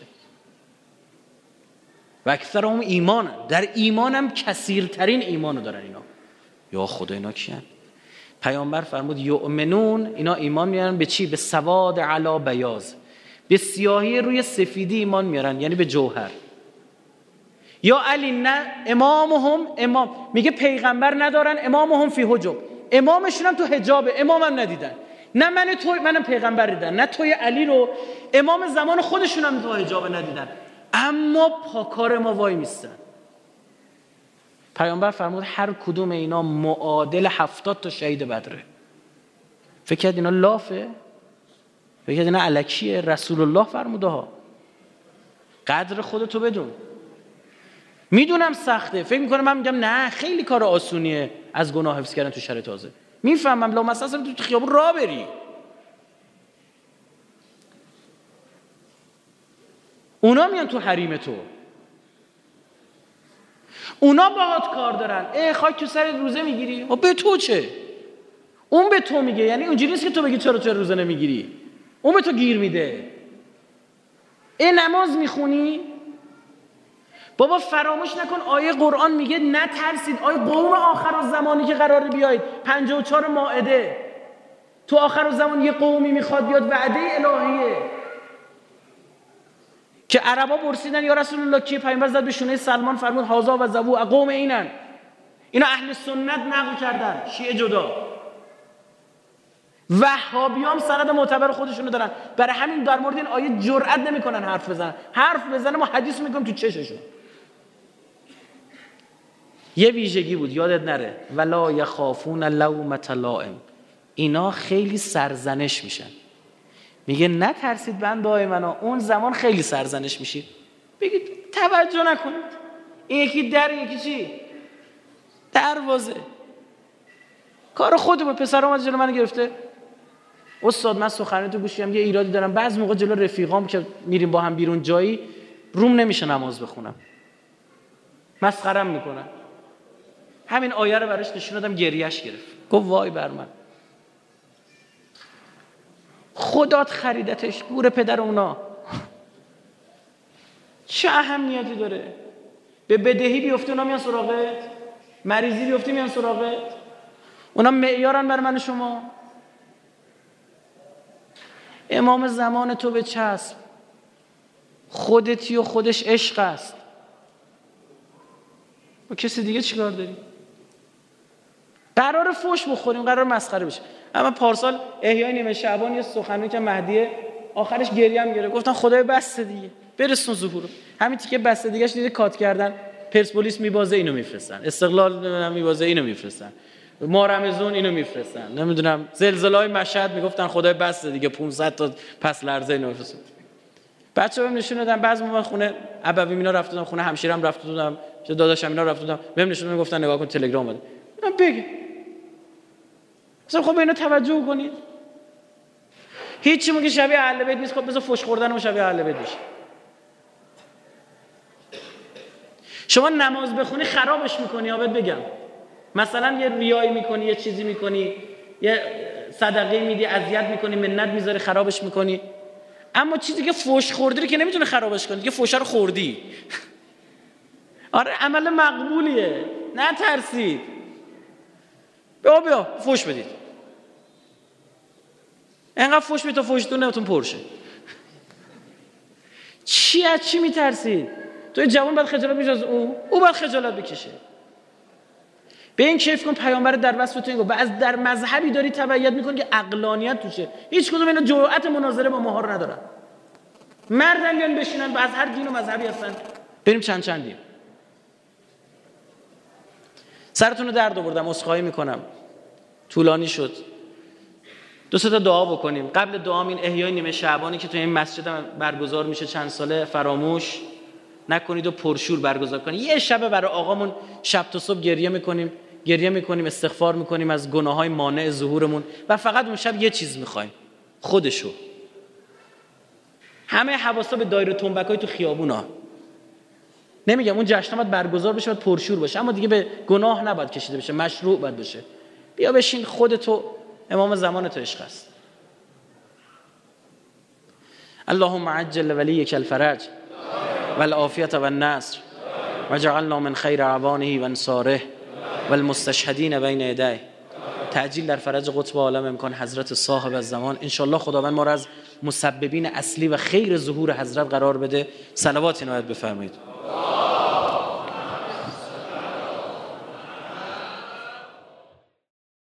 و اکثرهم ایمان، در ایمانم کثیرترین ایمانو دارن اینا. یا خدا اینا کیان؟ پیامبر فرمود یؤمنون، اینا ایمان میارن به چی؟ به سواد علی بیاض، به سیاهی روی سفیدی ایمان میارن، یعنی به جوهر. یا علی نه امامهم، امام میگه پیغمبر ندارن، امامهم فی حجب، امامشون هم تو حجابه، امامم ندیدن. نه منم پیغمبر دیدن، نه توی علی رو امام زمان خودشون هم تو حجاب ندیدن، اما پاکار ما وای میستن. پیامبر فرمود هر کدوم اینا معادل 70 تا شهید بدره. فکر کرد اینا لافه؟ فکر کرد اینا الکیه؟ رسول الله فرموده ها. قدر خودتو بدون. میدونم سخته، فکر میکنم من میگم نه خیلی کار آسونیه از گناه حفظ کردن تو شهر تازه. میفهمم لا مثلا تو خیابون راه بری، اونا میان تو حریم تو، اونا باهات کار دارن. خاک تو سر روزه میگیری، به تو چه؟ اون به تو میگه، یعنی اونجوری نیست که تو بگی چرا روزه نمیگیری، اون به تو گیر میده. نماز میخونی؟ بابا فراموش نکن آیه قرآن میگه نترسید، آیه قوم آخر الزمانی که قراره بیاید، 54 مائده. تو آخر زمان یه قومی میخواد بیاد، وعده الهیه که عربا پرسیدن یا رسول الله کیه؟ پیامبر زد به شونه سلمان فرمود هازا و زبو قوم اینن. اینا اهل سنت نقل کردن، شیعه جدا. وهابیام سند معتبر خودشونو دارن، برای همین در مورد این آیه جرئت نمیکنن حرف بزنن ما حدیث میگم تو چششون. یه ویژگی بود یادت نره، ولا یخافون لومة لائم. اینا خیلی سرزنش میشن. میگه نترسید بنده‌های منو، اون زمان خیلی سرزنش میشید. بگید توجه نکنید، این یکی در، یکی چی؟ دروازه. کار خودمون. پسر اومد جلو من گرفته، استاد من سخنرانی تو گوشیم یه ایرادی دارم، بعضی موقع جلو رفیقام که میریم با هم بیرون جایی روم نمیشه نماز بخونم، مسخرم میکنن. همین آیه رو براش نشون دادم، گریهش گرفت، گفت وای بر من، خدات خریدتش، گور پدر اونا. چه اهمیتی داره؟ به بدهی بیفته اونا میان سراغت، مریضی بیفته میان سراغت، اونا معیارن بر من و شما. امام زمان تو به چسب، خودتی و خودش عشق است. با کسی دیگه چیکار داری؟ قرار فوش بخوریم، قرار مسخره بشه. اما پارسال احیای نیمه شعبان یه سخنرانی که مهدیه آخرش گریه هم گرفت، گفتن خدای بس دیگه برسون ظهورو. همین تیکه بس دیگه‌اش دیده کات کردن، پرسپولیس میبازه اینو میفرستن، استقلال میبازه اینو میفرستن، ما رمضان اینو میفرستن، نمیدونم زلزله‌های مشهد میگفتن خدای بس دیگه 500 تا پس لرزه اینو میفرستن. بچه‌ها بهم نشون دادن، بعضی موقع خونه ابوی مینا رفت دادم، خونه همشیرم رفت دادم، داداشم اینا رفت دادم، بهم نشون دادن، گفتن نگاه کن تلگرام اومده. گفتم بگه اصلا خب به اینا توجه کنید. هیچی میگه شبیه اهل بیت نیست، خب بذار فوش خوردنمون شبیه اهل بیت بشه. شما نماز بخونی خرابش میکنی، یابت بگم مثلا یه ریایی میکنی، یه چیزی میکنی، یه صدقه میدی، اذیت میکنی، منت میذاری، خرابش میکنی. اما چیزی که فوش خوردی که نمیتونه خرابش کنی، که فوش رو خوردی. آره عمل مقبولیه، نترسید. بیا فوش بدید. اینقدر فوش بدید تا فوشتون نمیتون پرشه. چی از چی میترسید؟ تو جوان باید خجالت بکشه از او باید خجالت بکشه. به این کیف کن پیامبر در وصف تو اینگو از در مذهبی داری تبعیت میکنی که عقلانیت توشه. هیچ کدوم اینا جرأت مناظره با ماها رو ندارن. مردن بیان بشینن و از هر دین و مذهبی هستن بریم چندیم. سرتون رو درد آوردم، عذرخواهی میکنم، طولانی شد. 2 تا دعا بکنیم. قبل دعا این احیای نیمه شعبانی که تو این مسجد برگزار میشه چند ساله فراموش نکنید و پرشور برگزار کنید. یه شب برای آقامون شب تا صبح گریه میکنیم، استغفار میکنیم از گناههای مانع ظهورمون و فقط اون شب یه چیز میخوایم، خودشو. همه حواسا به دایره تنبکای تو خیابونا. نمیگم اون جشن باید برگزار بشه، باید پرشور باشه، اما دیگه به گناه نباید کشیده بشه، مشروع باید بشه. بیا بشین، خودتو، امام زمان تو عشق است. اللهم عجل ولیک الفرج والعافیة والنصر واجعلنا من خیر اعوانه و انصاره والمستشهدین بین یدیه. تعجیل در فرج قطب عالم امکان حضرت صاحب الزمان. انشالله خداوند ما را از مسببین اصلی و خیر ظهور حضرت قرار بده. صلوات عنایت بفرمایید.